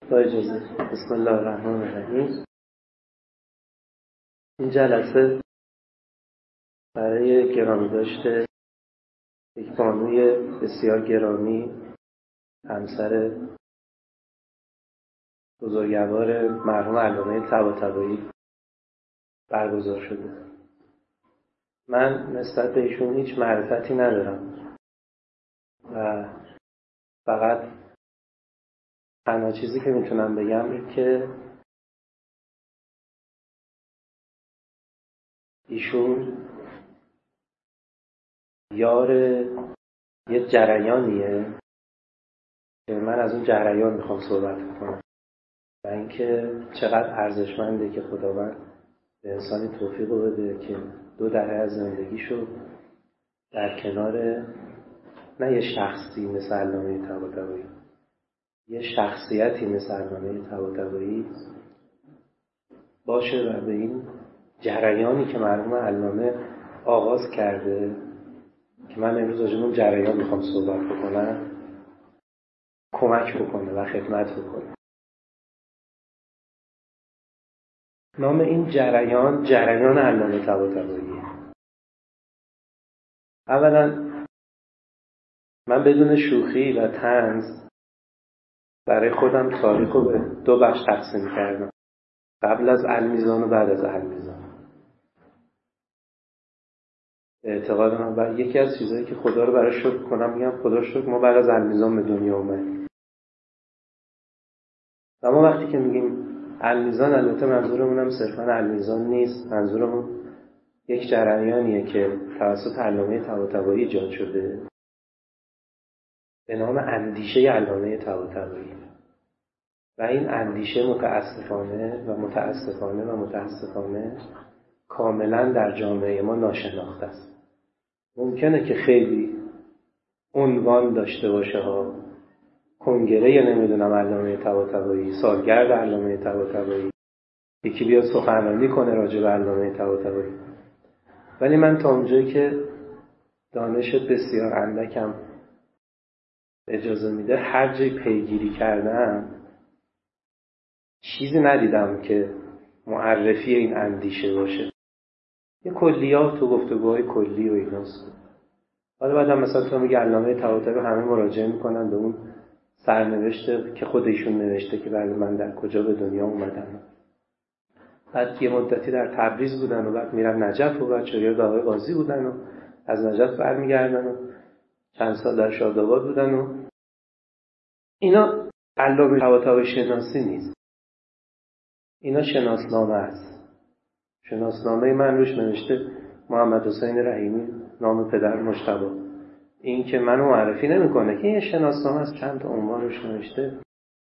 با اجازه بسم الله الرحمن الرحیم. این جلسه برای گرامی داشته یک بانوی بسیار گرامی، همسر بزرگوار مرحوم علامه طباطبایی برگزار شده. من نسبت به ایشون هیچ معرفتی ندارم و فقط تنها چیزی که میتونم بگم این که ایشون یار یه جریانیه که من از اون جریان میخوام صحبت کنم و اینکه چقدر ارزشمنده که خداوند به انسانی توفیق بده که 2 دهه از زندگیشو در کنار نه یه شخصی مثل علامه طباطبایی، یه شخصیتی مثل علامه طباطبایی باشه و به این جریانی که مرحوم علامه آغاز کرده که من امروز راجع به اون جریان میخوام صحبت بکنم کمک بکنه و خدمت بکنه. نام این جریان علامه طباطبایی. اولا من بدون شوخی و طنز برای خودم تاریخ رو به 2 بخش تقسیم کردم، قبل از المیزان و بعد از المیزان. به اعتقاد من و یکی از چیزایی که خدا رو برای شکر کنم میگم خدا شکر ما بعد از المیزان به دنیا اومدیم. اما وقتی که میگیم المیزان، البته منظورمون هم صرفاً المیزان نیست، منظورمون یک جریانیه که توسط علامه طباطبایی ایجاد شده به نام اندیشه علامه طباطبایی و این اندیشه متاسفانه کاملا در جامعه ما ناشناخته است. ممکنه که خیلی عنوان داشته باشه ها، کنگره نمیدونم علامه طباطبایی، سالگرد علامه طباطبایی، یکی بیاد سخنرانی کنه راجع به علامه طباطبایی، ولی من تا اونجایی که دانش بسیار اندکم اجازه میده هر جای پیگیری کردم چیزی ندیدم که معرفی این اندیشه باشه. یه کلیات و گفتگوهای کلی و ایناست. حالا بعدم مثلا تو میگه علامه طباطبایی همه مراجعه میکنن به اون سرنوشته که خودشون نوشته که بله من در کجا به دنیا اومدم. بعد یه مدتی در تبریز بودن و بعد میرن نجف و بعد شاگرد آقای قاضی بودن و از نجف برمیگردن و چند سال در شاداباد بودن و اینا علامه طباطبایی شناسی نیست. اینا شناسنامه است. شناسنامه من روش نوشته محمد حسین رحیمی، نام پدر مجتبی. این که منو معرفی نمیکنه که این شناسنامه است، چند تا عنوان روش نوشته.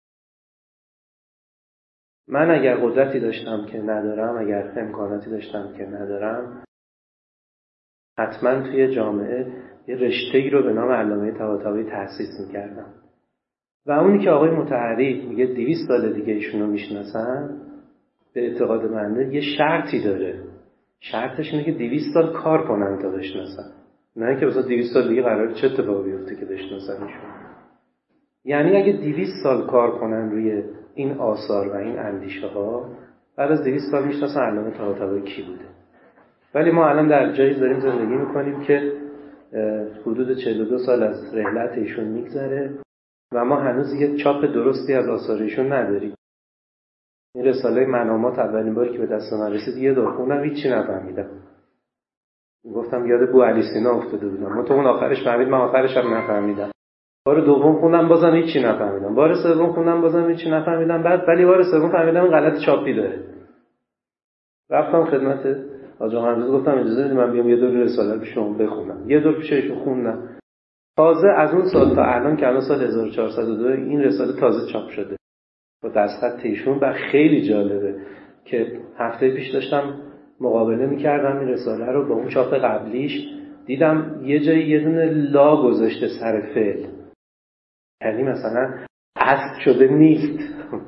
من اگر قدرتی داشتم که ندارم، اگر امکاناتی داشتم که ندارم، حتما توی جامعه یه رشته‌ای رو به نام علامه طباطبایی تأسیس میکردم و اونی که آقای متحری میگه 200 سال دیگه ایشونو میشناسن، به اعتقاد بنده یه شرطی داره. شرطش اینه که 200 سال کار کنن تا بشناسن، نه اینکه مثلا 200 سال دیگه قراره چه اتفاقی بیفته که بشناسنشون. یعنی اگه 200 سال کار کنن روی این آثار و این اندیشه ها، بعد از 200 سال میشناسن علامه طباطبایی کی بوده. ولی ما الان در جایی داریم زندگی میکنیم که حدود 42 سال از رحلت ایشون میگذره و ما هنوز یه چاپ درستی از آثار ایشون نداریم. این رساله منامات اولین باری که به دست من رسید یه دور خوندم هیچی نفهمیدم. گفتم یاد بو علی سینا افتاده بودم. من تو اون آخرش فهمید، من آخرش هم نفهمیدم. بار دوم خوندم بازم هیچی نفهمیدم. بار سوم خوندم بازم هیچی نفهمیدم. بعد ولی بار سوم فهمیدم این غلط چاپی داره. رفتم خدمت آقا مهندس گفتم اجازه بدید من بیام یه دور رساله رو شما بخونم. یه دور پیشش خوندم. تازه از اون سال تا الان که الان سال 1402 این رساله تازه چاپ شده. با دستخط ایشون و خیلی جالبه که هفته پیش داشتم مقابله می‌کردم این رساله رو با اون چاپ قبلیش، دیدم یه جایی یه دونه لا گذاشته سر فعل، یعنی مثلا اصل شده نیست.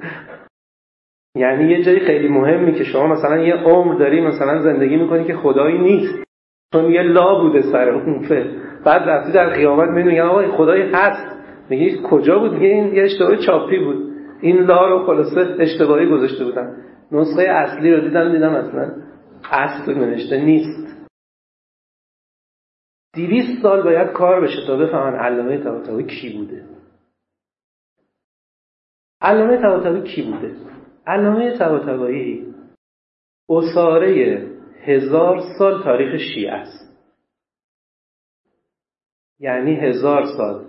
یعنی یه جایی خیلی مهمی که شما مثلا یه عمر داری مثلا زندگی می‌کنی که خدایی نیست، چون یه لا بوده سر اون فعل. بعد رفتی در قیامت میگن آقا خدایی هست، میگی کجا بود؟ میگه این یه اشتباه چاپی بود. این لا رو خلاصه اشتباهی گذاشته بودن. نسخه اصلی رو دیدم اصلا اصل نوشته نیست. 200 سال باید کار بشه تا بفهمن علامه طباطبایی کی بوده. علامه طباطبایی کی بوده؟ علامه طباطبایی اساره 1000 سال تاریخ شیعه است. یعنی 1000 سال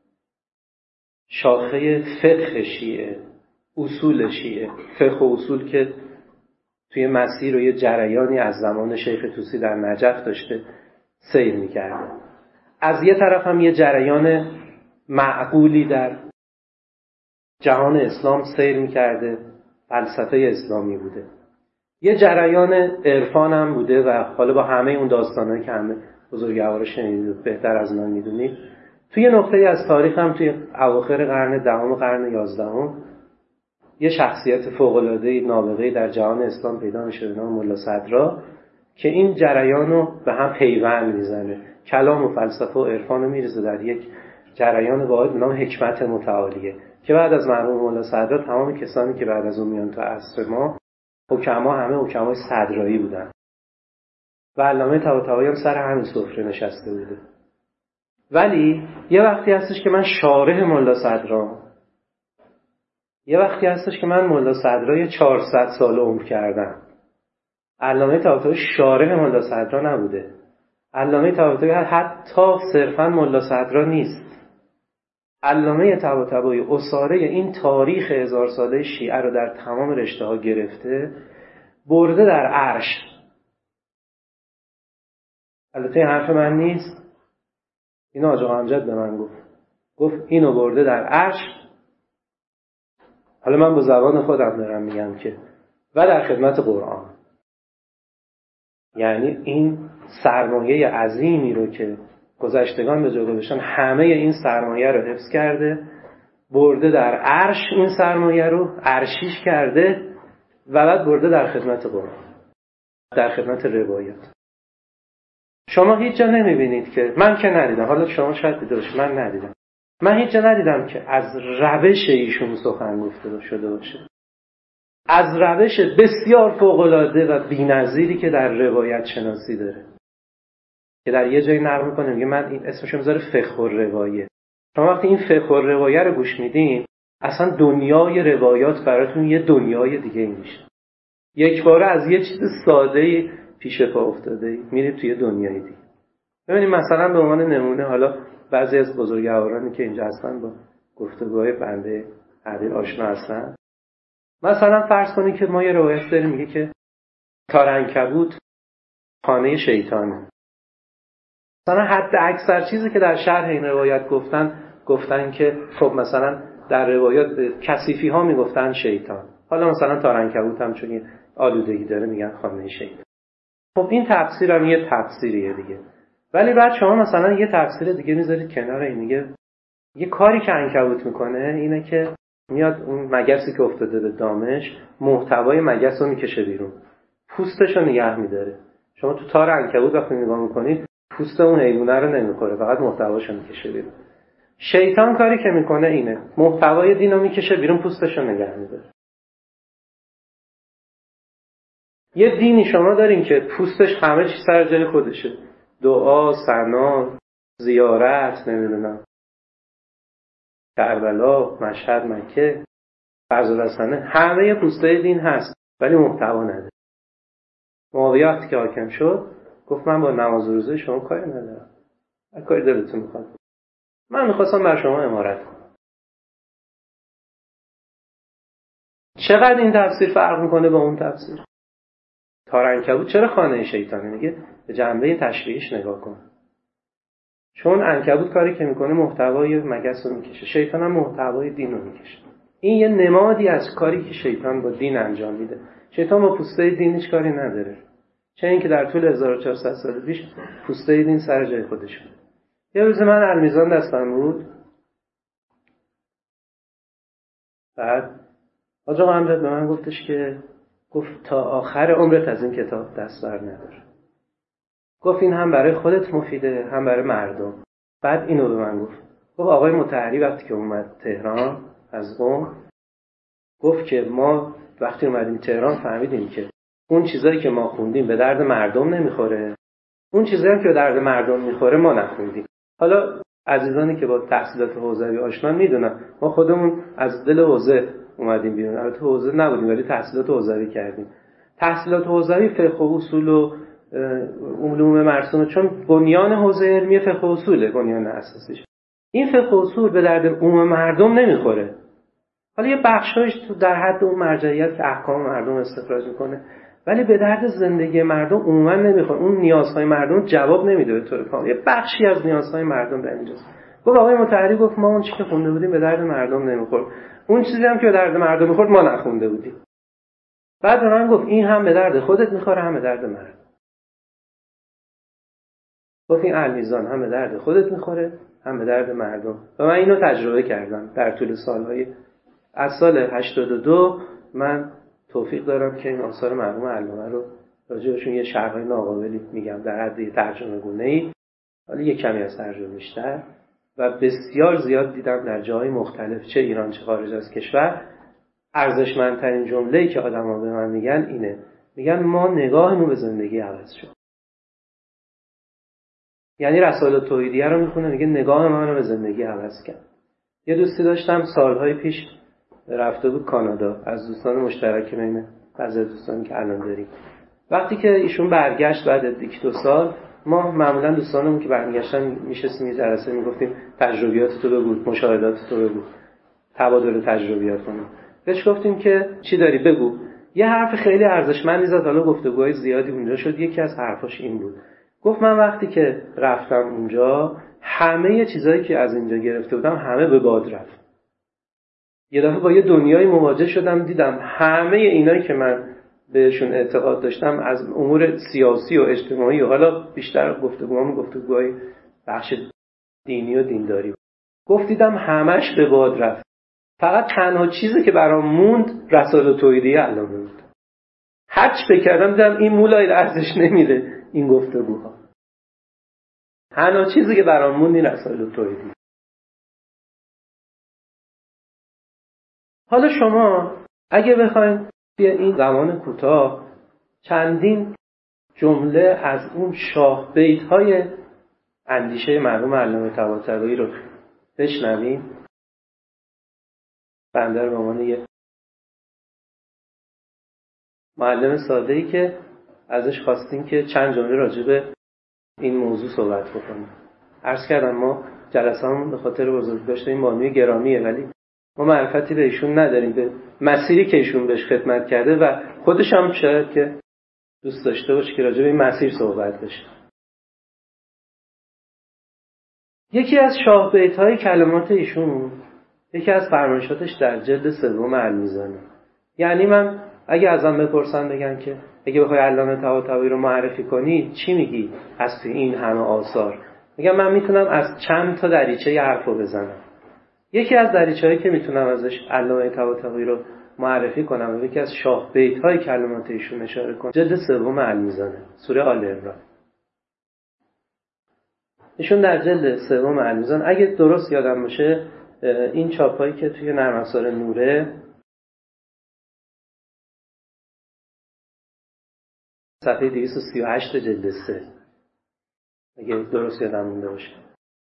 شاخه فقه شیعه، اصول شیعه، فقه و اصول که توی مسیر و یه جریانی از زمان شیخ طوسی در نجف داشته سیر می‌کرده. از یه طرف هم یه جریان معقولی در جهان اسلام سیر می‌کرده، فلسفه اسلامی بوده. یه جریان عرفان هم بوده و حالا با همه اون داستانایی که همه بزرگوارا شنیدید بهتر از من می‌دونید، توی نقطه‌ای از تاریخ هم توی اواخر قرن دهم و قرن 11 یه شخصیت فوق‌العاده نابغه‌ای در جهان اسلام پیدا میشه به نام ملا صدرا که این جریان رو به هم پیوند میزنه. کلام و فلسفه و عرفان رو میریزه در یک جریان واحد به نام حکمت متعالیه که بعد از مرحوم ملا صدرا تمام کسانی که بعد از اون میان تا عصر ما حکما همه حکمای صدرایی بودن و علامه طباطبایی هم سر همین سفره نشسته بوده. ولی یه وقتی هستش که من شارح ملا صدرا، یه وقتی هستش که من ملا صدرا 400 سال عمر کردم. علامه طباطبایی شارح ملا صدرا نبوده. علامه طباطبایی حتی صرفاً ملا صدرا نیست. علامه طباطبایی اساره این تاریخ 1000 ساله شیعه رو در تمام رشته ها گرفته، برده در عرش. البته این حرف من نیست، اینو آقا امجد به من گفت اینو برده در عرش. حالا من با زبان خودم دارم میگم که و در خدمت قرآن. یعنی این سرمایه عظیمی رو که گذشتگان به جا گذاشتن، همه این سرمایه رو حفظ کرده، برده در عرش، این سرمایه رو عرشیش کرده و بعد برده در خدمت قرآن، در خدمت روایات. شما هیچ جا نمیبینید که، من که ندیدم، حالا شما شاید دیده باشید، من ندیدم، من هیچ جا ندیدم که از روش ایشون سخن گفته شده باشه، از روش بسیار فوق‌العاده و بی‌نظیری که در روایت شناسی داره، که در یه جایی نقل می‌کنه میگه من این اسمشو میذاره فقه الروایه. شما وقتی این فقه الروایه رو گوش میدین، اصلا دنیای روایات براتون یه دنیای دیگه میشه. یک باره از یه چیز ساده‌ای پیش پا افتاده میرید توی دنیای دیگه. ببینید مثلا به عنوان نمونه، حالا بعضی از بزرگوارانی که اینجا هستن با گفتگوهای بنده عدل آشنا هستن، مثلا فرض کنید که ما یه روایت داریم میگه که تار عنکبوت خانه شیطانه. مثلا حد اکثر چیزی که در شرح این روایت گفتن که خب مثلا در روایات کثیفی ها میگفتن شیطان، حالا مثلا تار عنکبوت هم چون یه آلودگی داره میگن خانه شیطان. خب این تفسیر هم یه تفسیریه دیگه. ولی بعد شما مثلا یه تفسیر دیگه میذارید کنار این، میگه یه کاری که عنکبوت میکنه اینه که میاد اون مگسی که افتاده به دامش، محتوای مگس رو میکشه بیرون، پوستش رو نگه میداره. شما تو تار عنکبوت وقتی نگاه میکنید پوست اون حیوانه رو نمیخوره، فقط محتواش رو میکشه بیرون. شیطان کاری که میکنه اینه، محتوای دین رو میکشه بیرون، پوستش رو نگه میداره. یه دینی شما دارین که پوستش همه چی سر جای خودشه، دعا، ثنا، زیارت، نمیدونم کربلا، مشهد، مکه، فرض الحسنه، همه پوستای دین هست ولی محتوا نداره. معاویه وقتی که حاکم شد گفت من با نماز و روزه شما کاری ندارم، هر کاری دلتون میخواد، من میخواستم بر شما امارت کنم. چقدر این تفسیر فرق میکنه با اون تفسیر؟ تار عنکبوت چرا خانه شیطانه؟ میگه به جنبه تشریحش نگاه کن. چون عنکبوت کاری که میکنه محتوای مگس رو میکشه، شیطان هم محتوای دین رو میکشه. این یه نمادی از کاری که شیطان با دین انجام میده. شیطان با پوسته دین هیچ کاری نداره، چه اینکه در طول 1400 سال پیش پوسته دین سر جای خودش بود. یه روز من المیزان دستم بود، بعد آقا امجد به من گفتش که گفت تا آخر عمرت از این کتاب دست بر ندار. گفت این هم برای خودت مفیده هم برای مردم. بعد اینو به من گفت آقای مطهری وقتی که اومد تهران از قم، گفت که ما وقتی اومدیم تهران فهمیدیم که اون چیزایی که ما خوندیم به درد مردم نمیخوره، اون چیزایی که به درد مردم میخوره ما نخوندیم. حالا عزیزانی که با تحصیلات حوزوی آشنا میدونن ما خودمون از دل حوزه اومدیم بیرون. البته حوزه نبودیم ولی تحصیلات حوزوی کردیم. تحصیلات حوزوی فقه و اصول و علوم مرسوم، چون بنیان حوزه علمی فقه و اصوله، بنیان اساسیش. این فقه و اصول به درد عموم مردم نمیخوره. حالا یه بخشایش تو در حد اون مرجعیت که احکام مردم استخراج میکنه، ولی به درد زندگی مردم عموما نمیخوره. اون نیازهای مردم جواب نمیده به طور کامل. یه بخشی از نیازهای مردم در اینجاست. گفت آقای مطهری گفت ما اون چیزی که خونده بودیم به درد مردم نمیخورد. اون چیزی هم که به درد مردم میخورد ما نخونده بودیم. بعد به من گفت این هم به درد خودت میخوره هم به درد مردم. گفت این المیزان هم به درد خودت میخوره هم به درد مردم. و من اینو تجربه کردم در طول سالهای از سال 82 من توفیق دارم که این آثار مرحوم علامه رو راجعشون یه شرح‌های ناقابلی میگم در حد ترجمه گونه‌ای، حالا یه کمی از ترجمه بیشتر، و بسیار زیاد دیدم در جاهای مختلف چه ایران چه خارج از کشور. ارزشمندترین جمله‌ای که آدم‌ها به من میگن اینه، میگن ما نگاهمون به زندگی عوض شد. یعنی رسائل توحیدیه رو میخونه میگه نگاه من رو به زندگی عوض کرد. یه دوستی داشتم سالهای پیش رفته بود کانادا، از دوستان مشترک بین بعضی دوستانی که الان داریم. وقتی که ایشون برگشت بعد از 2 سال، ما معمولا دوستانمون که برمیگشتن میشستیم یه جلسه میگفتیم تجربیاتتو بگو، مشاهداتتو بگو، تبادل تجربیات کنیم. بهش گفتیم که چی داری بگو. یه حرف خیلی ارزشمندی زد، حالا گفتگوهای زیادی اونجا شد. یکی از حرفاش این بود، گفت من وقتی که رفتم اونجا همه چیزایی که از اینجا گرفته بودم همه به باد رفت. یه دفعه با یه دنیای مواجه شدم، دیدم همه اینایی که من بهشون اعتقاد داشتم از امور سیاسی و اجتماعی و حالا بیشتر گفتگوهای بخش دینی و دینداری، گفت دیدم همش به باد رفت. فقط تنها چیزی که برام موند رسائل توحیدیه علامه بود. هرچی فکر کردم دیدم این مولای ارزش نمیده این گفتگوها. تنها چیزی که برام موند این رسائل توحیدیه. حالا شما اگه بخواید توی این زمان کوتاه چندین جمله از اون شاه بیت‌های اندیشه مرحوم علامه طباطبایی رو بشنویم، بنده رو به عنوان یه معلم ساده‌ای که ازش خواستیم که چند جمله راجع به این موضوع صحبت بکنیم. عرض کردم ما جلسه‌مون به خاطر بزرگداشت این بانوی گرامیه، ولی ما معرفتی به ایشون نداریم، به مسیری که ایشون بهش خدمت کرده و خودش هم شاید که دوست داشته باشه که راجع به این مسیر صحبت بشه. یکی از شاه بیت‌های کلمات ایشون، یکی از فرمایشاتش در جلد 3 المیزانه. یعنی من اگه ازم بپرسن بگن که اگه بخوای علامه طباطبایی رو معرفی کنی چی میگی از این همه آثار، میگم من میتونم از چند تا دریچه یه حرفو بزنم. یکی از دریچه‌هایی که میتونم ازش علامه طباطبایی رو معرفی کنم و یکی از شاه بیت‌های کلمات ایشون اشاره کنم، جلد 3 المیزانه، سوره آل عمران. ایشون در جلد 3 المیزان، اگه درست یادم باشه این چاپایی که توی نرم افزار نوره صفحه 238 جلد 3 اگه درست یادم مونده باشه،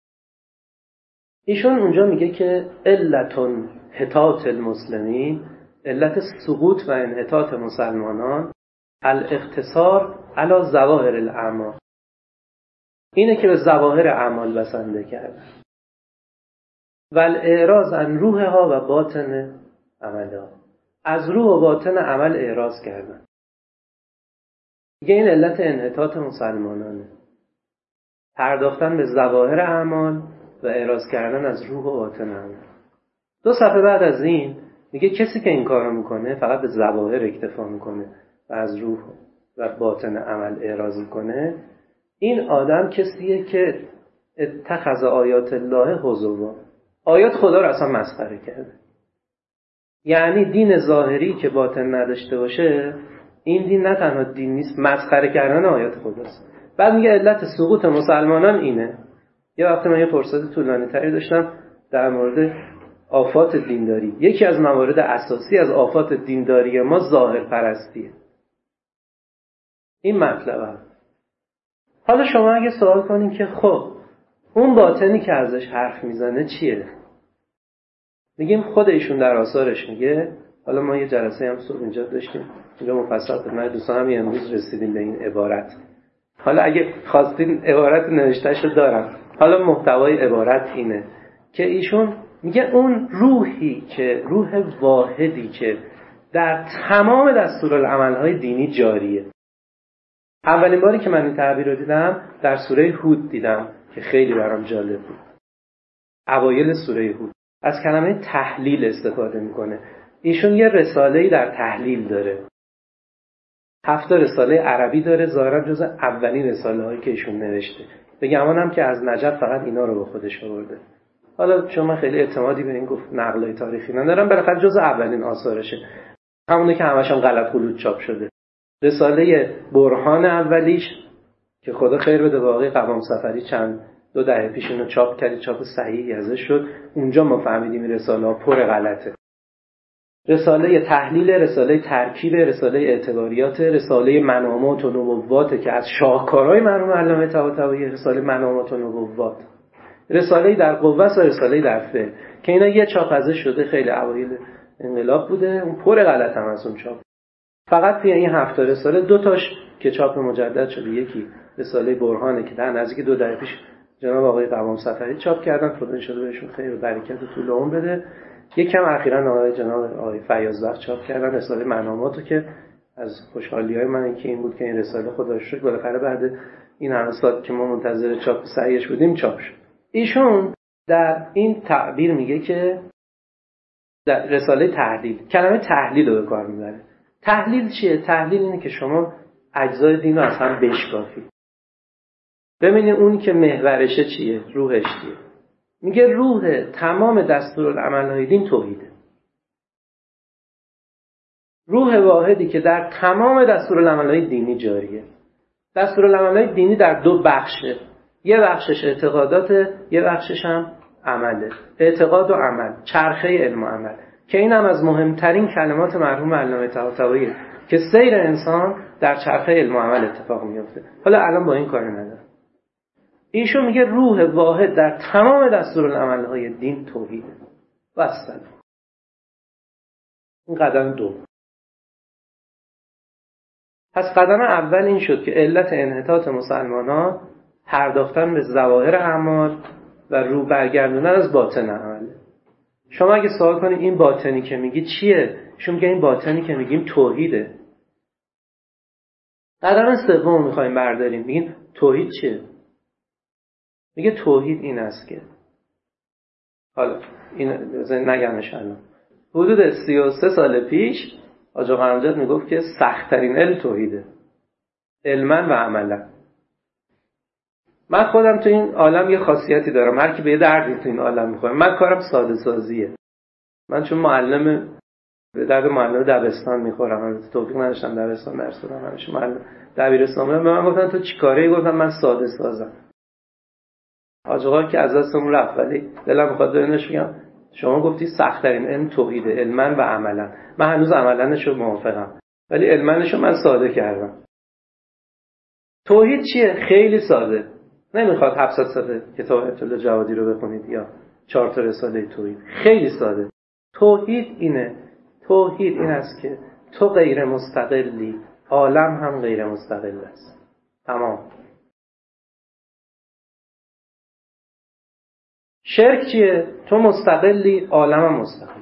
ایشون اونجا میگه که علتون حطاط المسلمین، علت سقوط و انحطاط مسلمانان، الاقتصار علی ظواهر الاعمال، اینه که به ظواهر اعمال بسنده کردن، و الاعراض عن روحها و باطن عملها، از روح و باطن عمل اعراض کردن. میگه این علت انحطاط مسلمانانه، پرداختن به ظواهر اعمال و اعراض کردن از روح و باطن عمل. 2 صفحه بعد از این میگه کسی که این کارو میکنه فقط به ظواهر اکتفا میکنه و از روح و باطن عمل اعراض میکنه، این آدم کسیه که اتخذ آیات الله هزوا، آیات خدا رو اصلا مسخره کرده. یعنی دین ظاهری که باطن نداشته باشه، این دین نه تنها دین نیست، مسخره کردن آیات خداست. بعد میگه علت سقوط مسلمانان اینه. یه وقت من یه فرصت طولانی تری داشتم در مورد آفات دینداری، یکی از موارد اساسی از آفات دینداری ما ظاهر پرستیه. این مطلب. حالا شما اگه سوال کنین که خب اون باطنی که ازش حرف میزنه چیه؟ میگیم خود ایشون در آثارش میگه. حالا ما یه جلسه هم صبح اینجا داشتیم، اینجا مفصل خدمت دوستان هم امروز رسیدیم به این عبارت. حالا اگه خواستین عبارت نوشتهش رو دارم. حالا محتوای عبارت اینه که ایشون میگه اون روحی که روح واحدی که در تمام دستورالعمل‌های دینی جاریه. اولین باری که من این تعبیر رو دیدم در سوره هود دیدم که خیلی برام جالب بود. اوایل سوره هود از کلمه تحلیل استفاده میکنه. ایشون یه رساله‌ای در تحلیل داره. 7 رساله عربی داره، ظاهرا جز اولین رساله‌هایی که ایشون نوشته. به گمانم که از نجف فقط اینا رو به خودش آورده. حالا چون من خیلی اعتمادی به این گفت نقلای تاریخی ندارم، بالاخره جز اولین آثارشه. همونه که همش هم غلط غلوط چاپ شده. رساله برهان اولیش که خدا خیر بده واقعی قوام سفری چند 2 دهه پیش اینو چاپ کرد، چاپ صحیحی ازش شد. اونجا ما فهمیدیم این رساله ها پر غلطه. رساله تحلیل، رساله ترکیب، رساله اعتباریات، رساله منامات و نبوات که از شاهکارهای مرحوم علامه طباطبایی، رساله منامات و نبوات، رساله در قوه و رساله در فعل که اینا یه چاپ ازش شده، خیلی اوایل انقلاب بوده، اون پر غلط هم از اون چاپ. فقط توی این 7 رساله 2 تاش که چاپ مجدد شده، یکی رساله برهانه که در نزدیک 2 دهه پیش جناب آقای قوام سفری چاپ کردن، خدا ان شاءالله بهشون خیر و برکت و طول عمر بده. یکم اخیراً آقای جناب آقای فیاض‌بخش چاپ کردن رساله مناماتو که از خوشحالی‌های من این بود که این رساله خدا رو شکر بالاخره بعد این همه سال که ما منتظر چاپ صحیحش بودیم چاپ شد. ایشون در این تعبیر میگه که در رساله تحلیل کلمه تحلیل رو به کار میبره. تحلیل چیه؟ تحلیل اینه که شما اجزای دین رو از هم بشکافید. ببینید اونی که محورشه چیه، روحش چیه. میگه روح تمام دستورالعمل‌های دین توحیده. روح واحدی که در تمام دستورالعمل‌های دینی جاریه. دستورالعمل‌های دینی در 2 بخشه. یه بخشش اعتقادات، یه بخشش هم عمله. اعتقاد و عمل، چرخه علم و عمل، که این هم از مهمترین کلمات مرحوم علامه طباطبایی که سیر انسان در چرخه علم و عمل اتفاق میفته. حالا الان با این کاری نداره. ایشون میگه روح واحد در تمام دستورالعمل‌های دین توحیده. واسطه. این قدم 2. پس قدم اول این شد که علت انحطاط مسلمانان پرداختن به ظواهر اعمال و رو برگردوندن از باطن عمل. شما اگه سوال کنید این باطنی که میگی چیه؟ شما میگه این باطنی که میگیم توحیده. قدم 3 میخوایم برداریم، میگیم توحید چیه؟ میگه توحید این است که حالا این نگمش الان حدود 33 سال پیش حاج آقا امجد میگفت که سخت‌ترین علم توحیده، علما و عملا. من خودم تو این عالم یه خاصیتی دارم، هر کی به یه دردی تو این عالم میخوره. من کارم ساده سازیه. من چون معلم به درد معلم دبستان میخورم، من توفیق نداشتم دبستان درس بدم، همیشه معلم دبیرستان به من گفتن تو چیکاره؟ گفتم من ساده سازم. حاج آقا که از دستمون رفت، ولی دلم میخواد بهش بگم شما گفتی سخت‌ترین علم توحیده، علما و عملا. من هنوز عملنشو موافقم، ولی علمنشو من ساده کردم. توحید چیه؟ خیلی ساده. نمیخواد 700 صفحه کتاب اطلاع جوادی رو بخونید یا 4 تا رساله توحید. خیلی ساده. توحید اینه. توحید این است که تو غیر مستقلی، عالم هم غیر مستقل است. تمام. شرک چیه؟ تو مستقلی، عالم هم مستقل.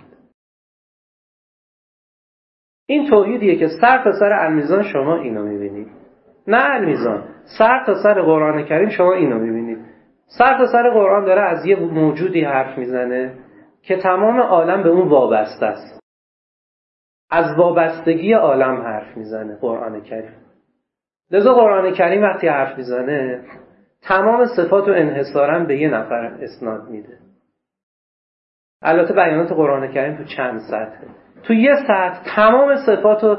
این توحیدیه که سر تا سر المیزان شما اینو میبینید. نه المیزان، سر تا سر قرآن کریم شما اینو میبینید. سر تا سر قرآن داره از یه موجودی حرف میزنه که تمام عالم به اون وابسته است. از وابستگی عالم حرف میزنه قرآن کریم. لذا قرآن کریم وقتی حرف میزنه تمام صفات رو انحصاراً به یه نفر اسناد میده. البته بیانات قرآن کریم تو چند سطحه. تو یه سطح تمام صفات رو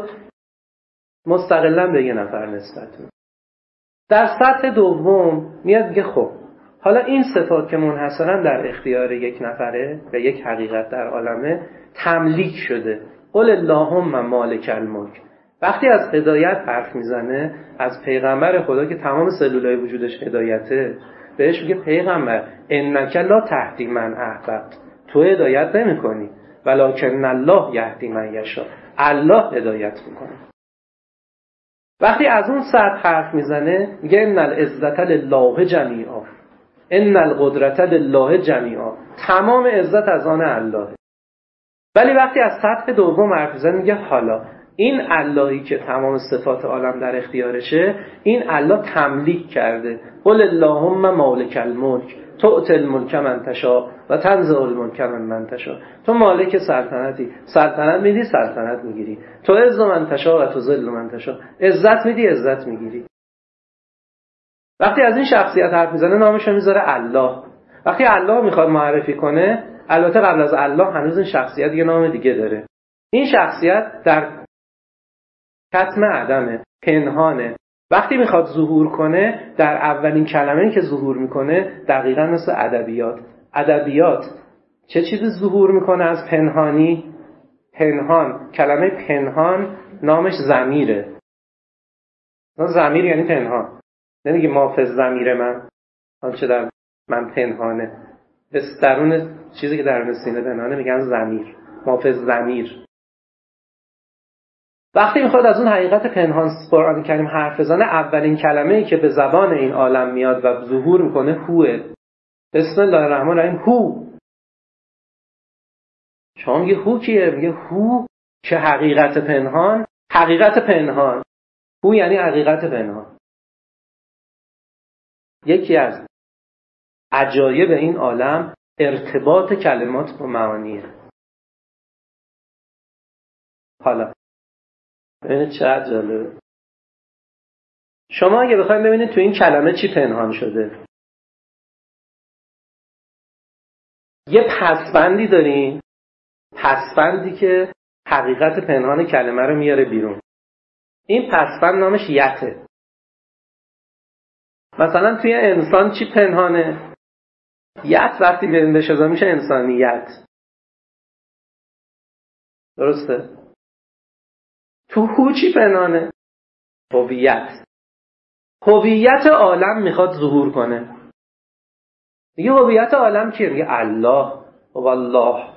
مستقلاً به یه نفر نسبت میده. در سطح دوم میاد میگه خب حالا این صفات که منحصرا در اختیار یک نفره و یک حقیقت در عالمه تملیک شده. قل اللهم مالک الملک. وقتی از هدایت حرف میزنه، از پیغمبر خدا که تمام سلولای وجودش هدایته، بهش میگه پیغمبر انک لا تهدی من احببت، تو هدایت نمی کنی، ولکن الله یهدی من یشاء، الله هدایت میکنه. وقتی از اون سطح حرف میزنه میگه ان العزت لله جمیعا، ان القدرت لله جمیعا، تمام عزت از آن الله. ولی وقتی از سطح دوم حرف میزنه میگه حالا این اللهی که تمام صفات عالم در اختیارشه، این الله تملیک کرده. قل اللهم مالک الملک تؤتی الملک من تشاء و تنزع الملک من تشاء. تو مالک سلطنتی، سلطنت میدی، سلطنت میگیری. تو عز من تشاء و تذل من تشاء، عزت میدی، عزت میگیری. وقتی از این شخصیت حرف میزنه نامش رو میذاره الله. وقتی الله میخواد معرفی کنه، البته قبل از الله هنوز این شخصیت یه نام دیگه داره. این شخصیت در کتم عدمه، پنهانه. وقتی میخواد ظهور کنه، در اولین کلمه‌ای که ظهور میکنه دقیقاً مثل ادبیات چه چیزی ظهور میکنه از پنهانی؟ پنهان. کلمه پنهان نامش ضمیره. ضمیر یعنی پنهان. نمیگه ما فی ضمیر من، آنچه در من پنهانه. درون چیزی که درون سینه پنهانه میگن ضمیر، ما فی ضمیر. وقتی میخواد از اون حقیقت پنهان قرآن کریم حرف بزنه، اولین کلمه‌ای که به زبان این عالم میاد و ظهور میکنه هوه. بسم الله الرحمن الرحیم. هو. شما میگه هو کیه؟ میگه هو که حقیقت پنهان، حقیقت پنهان. هو یعنی حقیقت پنهان. یکی از عجایب این عالم ارتباط کلمات با معانیه. حالا ببینید چقدر جالبه. شما اگه بخواید ببینید تو این کلمه چی پنهان شده، یه پسبندی دارین، پسبندی که حقیقت پنهان کلمه رو میاره بیرون. این پسبند نامش یته. مثلا توی انسان چی پنهانه؟ یت وقتی بریم بهش ازا میشه انسانیت. درسته؟ تو هو چی پنهانه؟ هویت. هویت عالم میخواد ظهور کنه. میگه هویت عالم کیه؟ میگه الله و الله.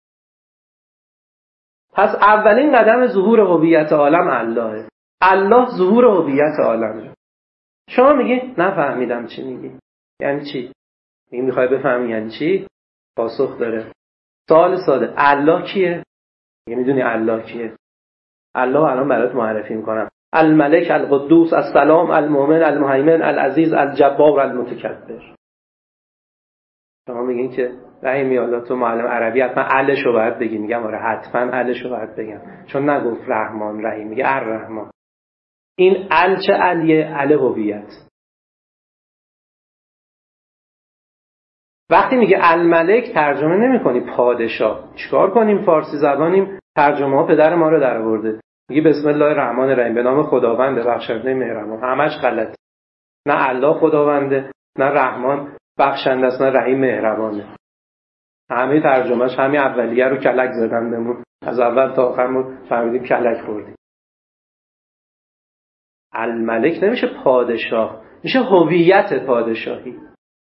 پس اولین قدم ظهور هویت عالم اللهه. الله ظهور هویت عالمه. شما میگی نفهمیدم چی میگی. یعنی چی؟ میخوای بفهمی یعنی چی؟ پاسخ داره. سوال ساده. الله کیه؟ میدونی الله کیه؟ الله الان برات معرفی میکنم. الملک، القدوس، السلام، المؤمن، المهیمن، العزیز، الجبار، المتکبر. شما میگین که رحیمی الله تو معلم عربی حتما الشو باید بگی. میگم آره حتما الشو باید بگم، چون نگفت رحمان رحیم، میگه الرحمن. این ال چه الیه؟ ال هویت. وقتی میگه الملک ترجمه نمی‌کنی پادشاه. چیکار کنیم؟ فارسی زبانیم، ترجمه ها پدر ما رو در آورده. میگه بسم الله الرحمن الرحیم، به نام خداوند بخشنده مهربان. همش غلط. نه الله خداونده، نه رحمان بخشنده است، نه رحیم مهربانه. همه ترجمهش همین اولیه رو کلک زدن بهمون. از اول تا آخر ما فهمیدیم کلک خوردیم. الملک نمیشه پادشاه، میشه هویت پادشاهی.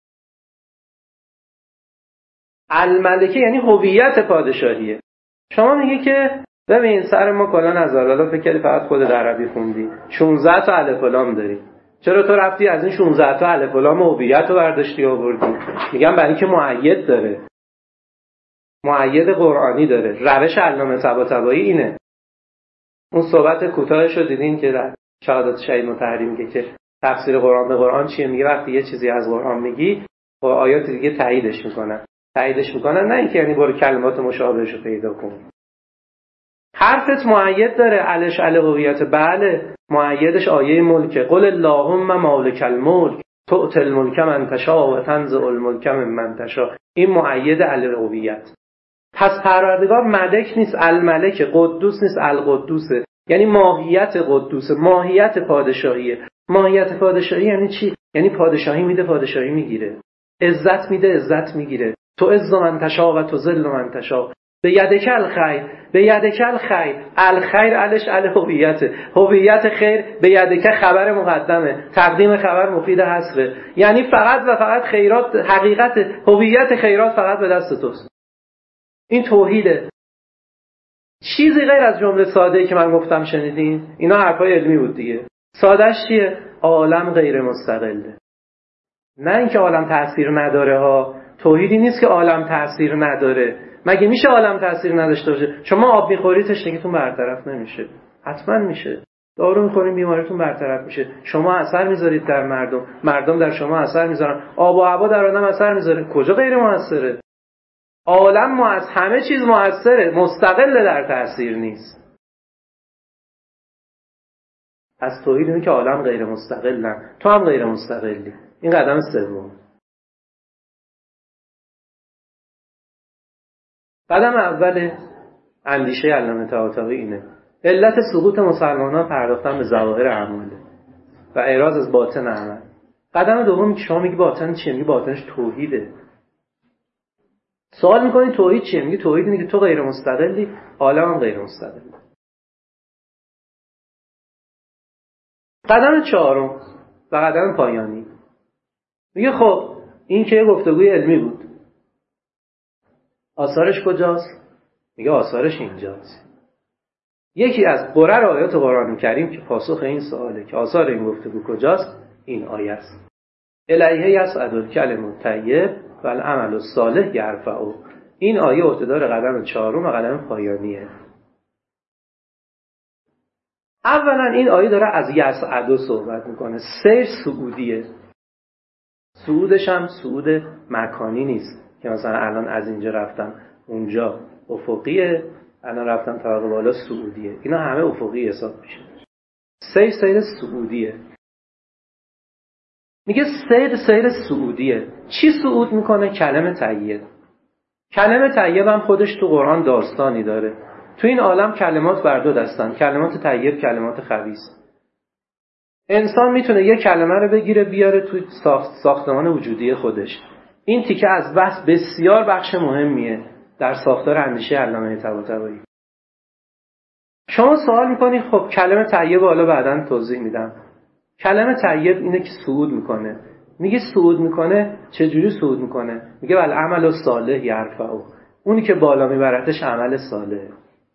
الملکه یعنی هویت پادشاهیه. شما میگی که ببین سر ما کلا نظر دادا، فکر کردی فقط خود عربی خوندی، 16 تا الف و لام داری. چرا تو رفتی از این 16 تا الف و لام هویت رو برداشتی آوردی؟ میگم برای که مؤید داره، مؤید قرآنی داره. روش علامه طباطبایی اینه. اون صحبت کوتاهش رو دیدین که در شهادت شهید مطهری میگه که تفسیر قرآن به قرآن چیه؟ میگه وقتی یه چیزی از قرآن میگی با آیات دیگه تاییدش میکنن، نه اینکه یعنی برو کلمات مشابهش رو پیدا کن. حرفت مؤید داره، الش ال هویت. بله مؤیدش آیه ملکه. قل اللهم مالک الملک تؤتی الملک من تشاء و تنزع الملک من تشاء. این مؤید ال هویت. پس پروردگار ملک نیست، الملک. قدوس نیست، القدوسه. یعنی ماهیت قدوسه، ماهیت پادشاهیه. ماهیت پادشاهی یعنی چی؟ یعنی پادشاهی میده، پادشاهی میگیره. عزت میده، عزت میگیره. تو عز من تشاء و تذل من تشاء، به یدک الخیر، به یدک الخیر. الخیر الش ال هویته، هویت خیر به یدک خبر مقدمه، تقدیم خبر مفید حصره. یعنی فقط و فقط خیرات، حقیقت هویت خیرات فقط به دست توست. این توحیده. چیزی غیر از جمله ساده که من گفتم شنیدین؟ اینا حرفای علمی بود دیگه. سادهش چیه؟ عالم غیر مستقله. نه اینکه عالم تأثیر نداره ها. توحیدی نیست که عالم تأثیر نداره. مگه میشه عالم تأثیر نداشته باشه؟ شما آب میخوری تشنگیتون برطرف نمیشه؟ حتما میشه. دارو میخورین بیماریتون برطرف میشه. شما اثر میذارید در مردم، مردم در شما اثر میذارن، آب و هوا در آدم اثر میذاره. کجا غیر موثره؟ عالم همه چیز موثره، مستقل در تأثیر نیست. از توحید اینه که عالم غیر مستقلن، تو هم غیر مستقلی. این قدم سوم. قدم اول اندیشه علامه طباطبایی اینه: علت سقوط مسلمانان پرداختن به ظواهر اعماله و اعراض از باطن عمل. قدم دوم که شما میگی باطن چیه؟ میگی باطنش توحیده. سوال میکنی توحید چیه؟ میگی توحید اینه که تو غیر مستقلی، عالم هم غیر مستقل. قدم چهارم و قدم پایانی میگه خب این که گفتگوی علمی بود، آثارش کجاست؟ میگه آثارش اینجاست. یکی از قرر آیات قرآن کریم که پاسخ این سواله که آثار این گفتگو کجاست، این آیه است: الیه یصعد الکلم الطیب و العمل الصالح یرفعه. این آیه عهده‌دار قدم چهارم و قدم پایانیه. اولا این آیه داره از یصعد صحبت میکنه. سیر صعودیه. صعودش هم صعود مکانی نیست که مثلا الان از اینجا رفتم اونجا افقیه، الان رفتم طبقه بالا صعودیه. اینا همه افقی حساب میشه. سیر صعودیه. میگه سیر صعودیه. چی صعود میکنه؟ کلمه طیب. کلمه طیب هم خودش تو قرآن داستانی داره. تو این عالم کلمات بر دو دستن: کلمات طیب، کلمات خبیث. انسان میتونه یک کلمه رو بگیره بیاره تو ساختمان وجودی خودش. این تیکه از بحث بسیار بخش مهمیه در ساختار اندیشه علامه طباطبایی. شما سوال میکنی خب کلمه طیب حالا بعداً توضیح میدم. کلمه طیب اینه که صعود میکنه. میگه صعود میکنه، چجوری صعود میکنه؟ میگه والعمل الصالح یرفعه. اونی که بالا میبرتش عمل صالح.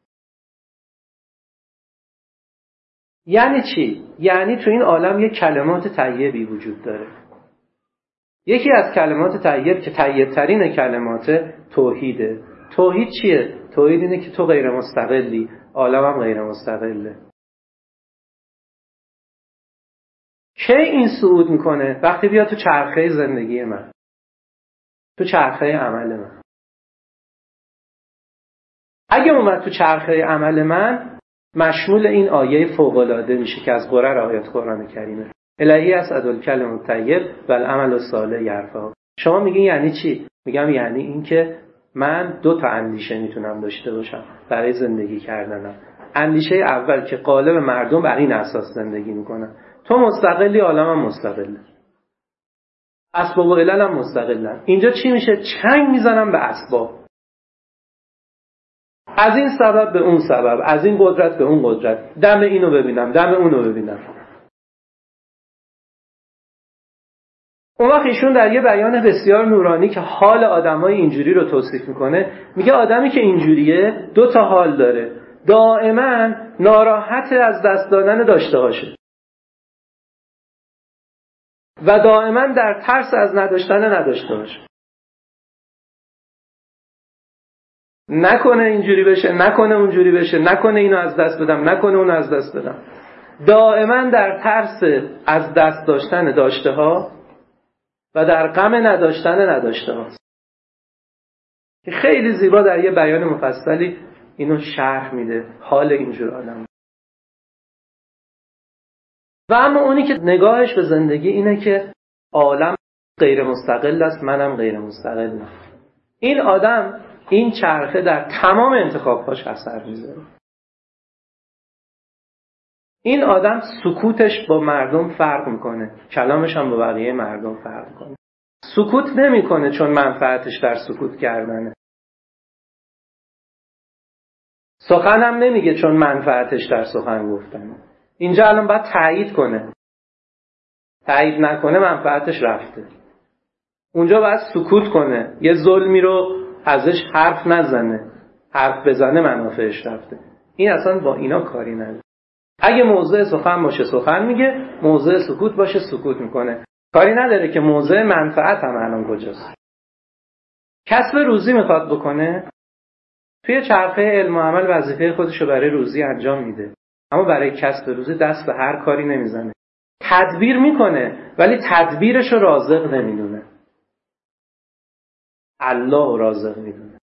یعنی چی؟ یعنی تو این عالم یک کلمات طیبی وجود داره. یکی از کلمات طیب که طیب ترین کلمات توحیده. توحید چیه؟ توحید اینه که تو غیر مستقلی، عالم هم غیر مستقله. کی این صعود میکنه؟ وقتی بیاد تو چرخه زندگی من، تو چرخه عمل من. اگه اومد تو چرخه عمل من، مشمول این آیه فوق‌العاده میشه که از قرر آیات قرآن کریمه: الیه یصعد الکلم الطیب و العمل الصالح یرفعه. شما میگین یعنی چی؟ میگم یعنی این که من دو تا اندیشه میتونم داشته باشم برای زندگی کردنم. اندیشه اول که غالب مردم بر این اساس زندگی میکنن: تو مستقلی، عالم هم مستقله، اسباب و علل هم مستقلن. اینجا چی میشه؟ چنگ میزنم به اسباب. از این سبب به اون سبب، از این قدرت به اون قدرت، دم اینو ببینم، دم اونو ببینم. اون وقت ایشون در یه بیان بسیار نورانی که حال آدمای اینجوری رو توصیف میکنه، میگه آدمی که اینجوریه دو تا حال داره: دائما ناراحت از دست دادن داشته هاشه و دائما در ترس از نداشتن نداشته هاشه. نکنه اینجوری بشه، نکنه اونجوری بشه، نکنه اینو از دست بدم، نکنه اونو از دست بدم. دائما در ترس از دست داشتن داشته ها و در غم نداشتن نداشته هاست. خیلی زیبا در یه بیان مفصلی اینو شرح میده، حال اینجور آدم. و اما اونی که نگاهش به زندگی اینه که عالم غیر مستقل است، منم غیر مستقلم. این آدم، این چرخه در تمام انتخابهاش اثر میذاره. این آدم سکوتش با مردم فرق میکنه، کلامش هم با بقیه مردم فرق میکنه. سکوت نمیکنه چون منفعتش در سکوت کردنه. سخنم نمیگه چون منفعتش در سخن گفتنه. اینجا الان باید تایید کنه. تایید نکنه منفعتش رفته. اونجا باید سکوت کنه. یه ظلمی رو ازش حرف نزنه. حرف بزنه منافعش رفته. این اصلا با اینا کاری نداره. اگه موضوع سخن باشه سخن میگه، موضوع سکوت باشه سکوت میکنه. کاری نداره که موضوع منفعت هم الان کجاست. کسب روزی میخواد بکنه، توی چرخه علم و عمل وظیفه خودشو برای روزی انجام میده، اما برای کسب روزی دست به هر کاری نمیزنه. تدبیر میکنه ولی تدبیرشو رازق نمیدونه. الله رازق میدونه.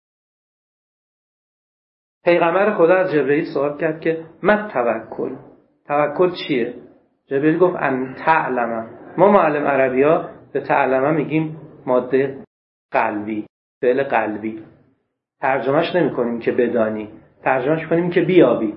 پیغمبر خدا از جبرئیل سوال کرد که ما توکل؟ توکل چیه؟ جبرئیل گفت ان تعلم. ما معلم عربی‌ها به تعلم میگیم ماده قلبی، فعل قلبی. ترجمهش نمی‌کنیم که بدانی، ترجمهش کنیم که بیابی.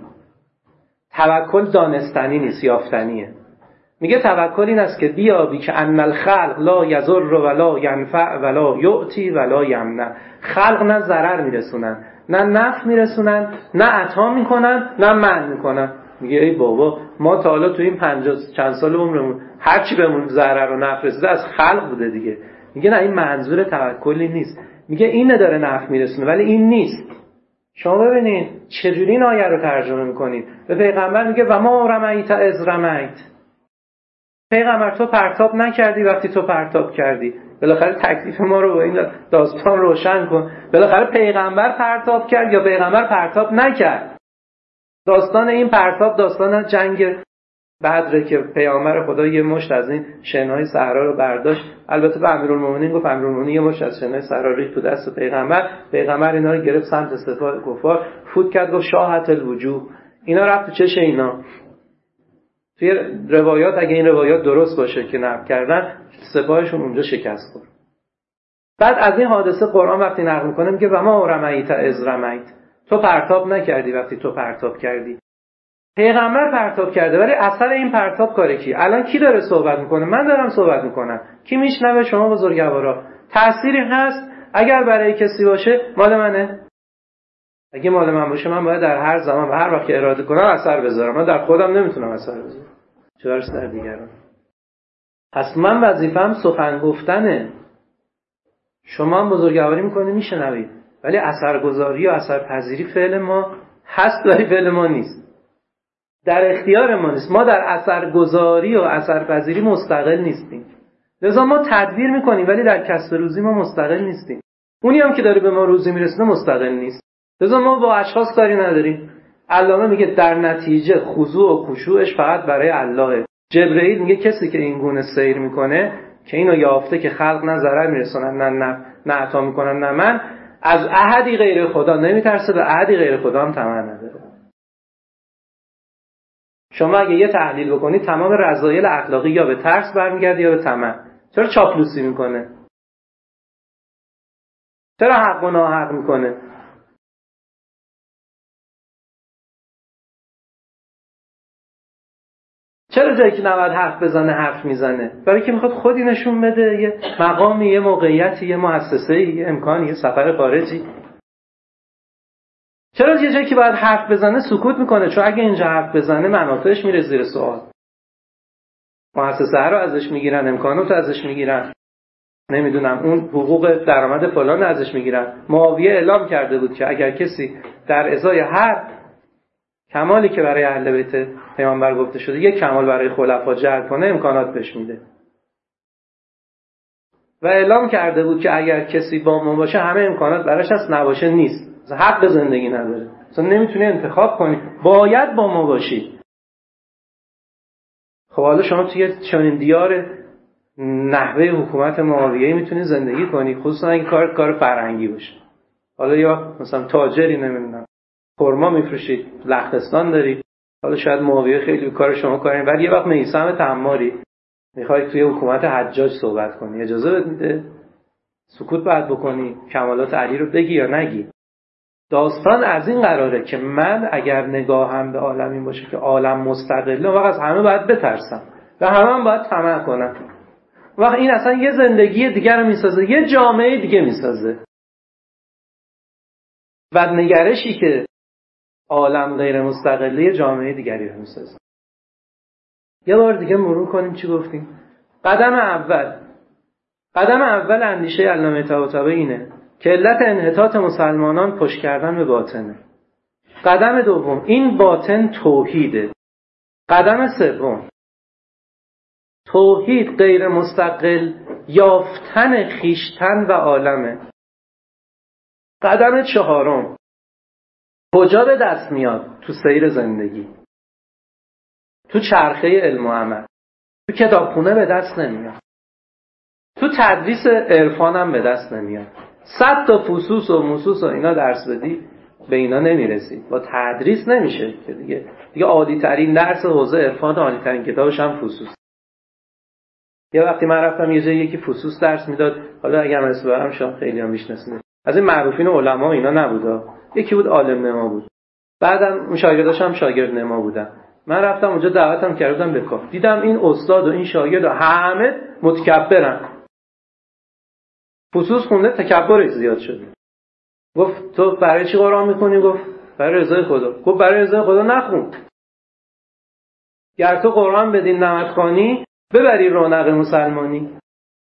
توکل دانستنی نیست، یافتنیه. میگه توکل این است که بیابی که ان الخلق لا یضر ولا ینفع ولا یعطی ولا یمنع. خلق نه ضرر میرسونن، نه نفع میرسونن، نه عطا میکنن، نه منع میکنن. میگه ای بابا، ما تا حالا تو این 50 چند سال عمرمون هر چی بهمون ضرر و نفع رسیده از خلق بوده دیگه. میگه نه، این منظور توکلی نیست. میگه این داره نفع میرسونه ولی این نیست. شما ببینید چجوری این آیه رو ترجمه میکنید. به پیغمبر میگه و ما رمیت اذ رمیت. پیغمبر تو پرتاب نکردی وقتی تو پرتاب کردی. بالاخره تکلیف ما رو با این داستان روشن کن. بالاخره پیغمبر پرتاب کرد یا پیغمبر پرتاب نکرد؟ داستان این پرتاب داستان جنگ بدره که پیامبر خدا یه مشت از این شنهای صحرا رو برداشت. البته به امیرالمومنین گفت، امیرالمومنین یه مشت از شنهای صحرا ریخت تو دست پیغمبر اینا رو گرفت سمت سپاه کفار، فوت کرد، گفت شاهت الوجوه. اینا رفت تو چش اینا. توی روایات، اگه این روایات درست باشه که نقل کردن، سپاهشون اونجا شکست خورد. بعد از این حادثه قرآن وقتی نقل میکنه میگه و ما رمیت اذ رمیت. تو پرتاب نکردی وقتی تو پرتاب کردی. پیغمبر پرتاب کرده ولی اثر این پرتاب کاره کی؟ الان کی داره صحبت میکنه؟ من دارم صحبت میکنم. کی میشنوه؟ شما بزرگوارا. تأثیری هست؟ اگر برای کسی باشه مال منه. اگه مال من باشه من باید در هر زمان و هر وقت که اراده کنم اثر بذارم. من در خودم نمیتونم اثر بذارم، چه برسه در دیگران. پس من وظیفه‌ام سخن گفتنه. شما هم بزرگواری میکنید میشنوید، ولی اثرگذاری و اثرپذیری فعل ما هست ولی فعل ما نیست. در اختیار ما نیست. ما در اثرگذاری و اثرپذیری مستقل نیستیم. لذا ما تدبیر میکنیم ولی در کسب روزی ما مستقل نیستیم. اونی هم که داره به ما روزی میرسونه مستقل نیست. لذا ما با اشخاص کاری نداریم. علامه میگه در نتیجه خضوع و خشوعش فقط برای اللهه. جبرئیل میگه کسی که این گونه سیر میکنه که اینو یافته که خلق نه ضرر میرسونن نه عطا میکنن نه من، از احدی غیر خدا نمیترسه، به احدی غیر خدا هم طمع نداره. شما اگه یه تحلیل بکنید تمام رذایل اخلاقی یا به ترس برمیگرده یا به طمع. چرا چاپلوسی میکنه؟ چرا حق و ناحق میکنه؟ چرا جایی که نباید حرف بزنه حرف میزنه؟ برای که میخواد خودی نشون بده، یه مقامی، یه موقعیتی، یه مؤسسه‌ای، یه امکانی، یه سفر خارجی. چرا یه جایی که باید حرف بزنه سکوت میکنه؟ چون اگه اینجا حرف بزنه منافعش میره زیر سوال. مؤسسه رو ازش میگیرن، امکانات رو ازش میگیرن، نمیدونم اون حقوق درآمد فلان رو ازش میگیرن. معاویه اعلام کرده بود که اگر کسی در ازای هر کمالی که برای اهل بیت پیامبر گفته شده یک کمال برای خلفا جلب کنه، امکانات بهش میده. و اعلام کرده بود که اگر کسی با ما باشه همه امکانات براش هست، نباشه نیست. حق زندگی نداره. اصلا نمیتونی انتخاب کنی. باید با ما باشی. خب حالا شما توی چنین دیار نحوه حکومت معاویه میتونی زندگی کنی، خصوصا اگه کار فرهنگی باشه. حالا یا مثلا تاجری، نمیدونم خرما میفروشی، لختستان داری، حالا شاید معاویه خیلی کار شما کارین، ولی یه وقت میثم تماری میخوای توی حکومت حجاج صحبت کنی، اجازه بهت میده؟ سکوت باید بکنی، کمالات علی رو بگی یا نگی. داستان از این قراره که من اگر نگاهم به عالم این باشه که عالم مستقله، وقت از همه باید بترسم و همه هم باید طمع کنم. وقت این اصلا یه زندگی دیگر رو میسازه، یه جامعه دیگه میسازه. و نگرشی که عالم غیر مستقله یه جامعه دیگری رو میسازه. یه بار دیگه مرور کنیم چی گفتیم. قدم اول اندیشه علامه طباطبایی اینه که علت انحطاط مسلمانان پشت کردن به باطنه. قدم دوم این باطن توحیده. قدم سوم توحید غیر مستقل یافتن خیشتن و عالمه. قدم چهارم کجا به دست میاد؟ تو سیر زندگی، تو چرخه علم و عمل. تو کتابخونه به دست نمیاد، تو تدریس عرفان هم به دست نمیاد. 100 تا فصوص و مصوص و اینا درس بدی به اینا نمیرسی. با تدریس نمیشه که دیگه عالی ترین درس حوزه عرفان، عالی ترین کتابش هم فصوص. یه وقتی من رفتم یه جایی یکی فصوص درس میداد، حالا اگه من اسم برم شما خیلی هم میشناسید، از این معروفین علما اینا نبودا، یکی بود عالم نما بود. بعدم اون شاگرداش هم شاگرد نما بودن. من رفتم اونجا دعوتم کردم به کار، دیدم این استاد و این شاگرد و همه متکبرن. فصوص خونده تکبرش زیاد شده. گفت تو برای چی قرآن میخونی؟ گفت برای رضای خدا. گفت برای رضای خدا نخون. گر تو قرآن بدین نمدخوانی ببری رونق مسلمانی.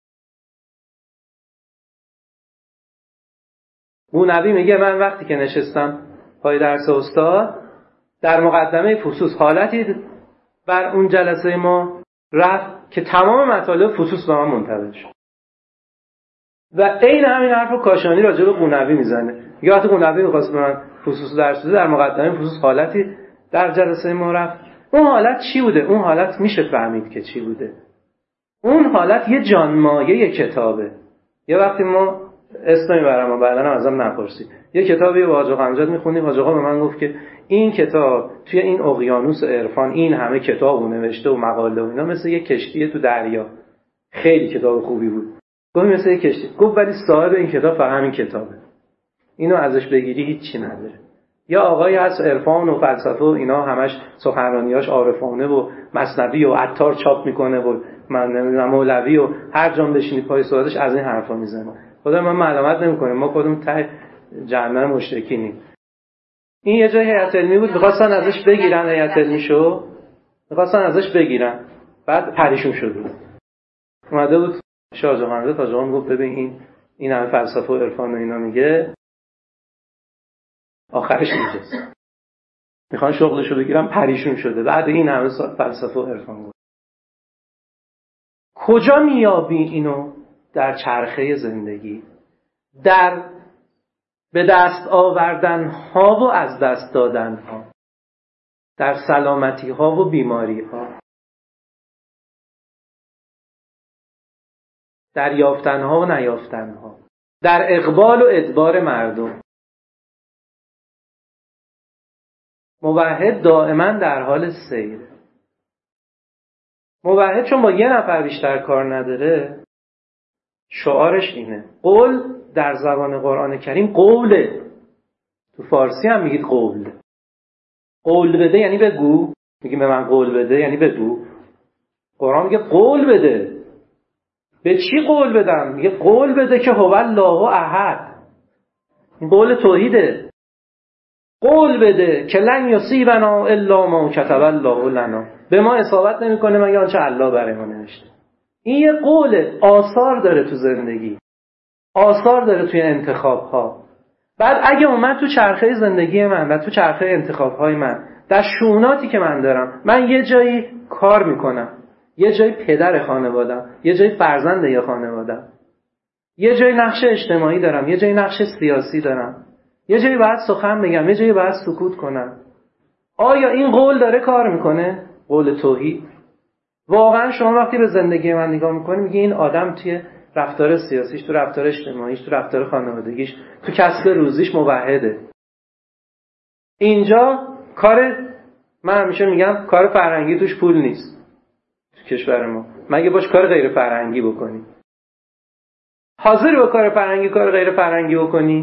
بونوی میگه من وقتی که نشستم پای درس استاد در مقدمه فصوص حالتی بر اون جلسه ما رفت که تمام مطالب فصوص به من منتقل شد. و عین همین حرفو کاشانی راجع به بونوی میزنه. میگه وقتی بونوی می‌خواست به من فصوص درس بده در مقدمه فصوص حالتی در جلسه ما رفت. اون حالت چی بوده؟ اون حالت میشه فهمید که چی بوده. اون حالت یه جانمایه کتابه. یه وقتی ما اسم میبرم و بعداً ازم نپرسید. یه کتابی با حاج آقا امجد می‌خونیم، حاج آقا به من گفت که این کتاب توی این اقیانوس عرفان این همه کتابو نوشته و مقاله و اینا مثل یه کشتی تو دریا. خیلی کتاب خوبی بود. گفت مثل یه کشتی. گفت ولی صاحب این کتاب فقط همین کتابه. اینو ازش بگیری هیچی نداره. یا آقایی هست عرفان و فلسفه و اینا همش سخنرانیاش عارفانه و مثنوی و عطار چاپ میکنه و من نمیدونم مولوی و هر جام بشینی پای سوالش از این حرفا میزنه. خدا من ملامت نمیکنه، ما خودمون ته جهنم مشرکینیم. این یه جای هیئت علمی بود می‌خواستن ازش بگیرن، هیئت علمیشو می‌خواستن ازش بگیرن، بعد پریشون شد. اومده بود شاه جهان تاجان گفت ببین این همه فلسفه و عرفان و اینا میگه، آخرش اینجاست. میخوان شغلشو بگیرن، پریشون شده بعد این همه فلسفه و عرفان گفت. کجا میابی اینو؟ در چرخه زندگی، در به دست آوردن ها و از دست دادن ها، در سلامتی ها و بیماری ها، در یافتن ها و نیافتن ها، در اقبال و ادبار مردم. موحد دائما در حال سیر. موحد چون با یه نفر بیشتر کار نداره، شعارش اینه. قول در زبان قرآن کریم قوله. تو فارسی هم میگید قول. قول بده یعنی بگو. میگیم به من قول بده یعنی بگو. قرآن میگه قول بده. به چی قول بدم؟ میگه قول بده که هو الله احد. این قول توحیده. قول بده که لن یصیبنا الا ما کتب الله لنا. به ما اصابت نمیکنه مگر آنچه الله برای ما نوشته. این یه قوله، آثار داره تو زندگی، آثار داره توی انتخاب ها. بعد اگه اومد تو چرخه زندگی من و تو چرخه انتخاب های من، در شؤوناتی که من دارم، من یه جایی کار میکنم، یه جایی پدر خانوادم، یه جایی فرزند یه خانوادم، یه جایی نقش اجتماعی دارم، یه جایی نقش سیاسی دارم، یه جایی باید سخن بگم، یه جایی باید سکوت کنم. آیا این قول داره کار میکنه؟ قول توحید. واقعا شما وقتی به زندگی من نگاه میکنی میگی این آدم توی رفتار سیاسیش، تو رفتار اجتماعیش، تو رفتار خانوادگیش، تو کسب روزیش موحده. اینجا کار، من همیشه میگم کار فرهنگی توش پول نیست تو کشور ما، مگه باش کار غیر فرهنگی بکنی. حاضری با کار فرهنگی کار غیر فرهنگی بکنی؟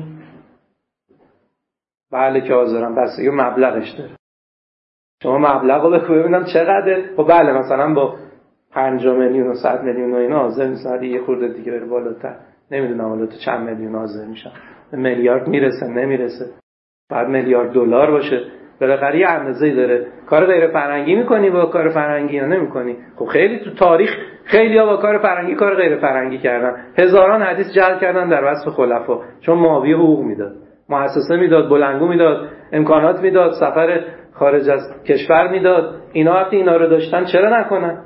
بله که حاضرم، بس یه مبلغش داره. شما مبلغ رو ببینم چقدره. خب بله مثلا با 5 میلیون و 100 میلیون و اینا حاضر نیستن، یه خورده دیگه بره بالاتر، نمیدونم حالا تو چند میلیون حاضر میشن، به میلیارد میرسه نمیرسه، بعد میلیارد دلار باشه. بالاخره یه اندازه‌ای داره. کار غیر فرهنگی میکنی با کار فرهنگی یا نمیکنی؟ خب خیلی تو تاریخ خیلی‌ها با کار فرهنگی کار غیر فرهنگی کردن، هزاران حدیث جعل کردن در وصف خلفا، چون معاویه حقوق میداد، مؤسسه میداد، بلندگو میداد، امکانات میداد، سفر خارج از کشور میداد. اینا وقتی اینا رو داشتن چرا نکنن؟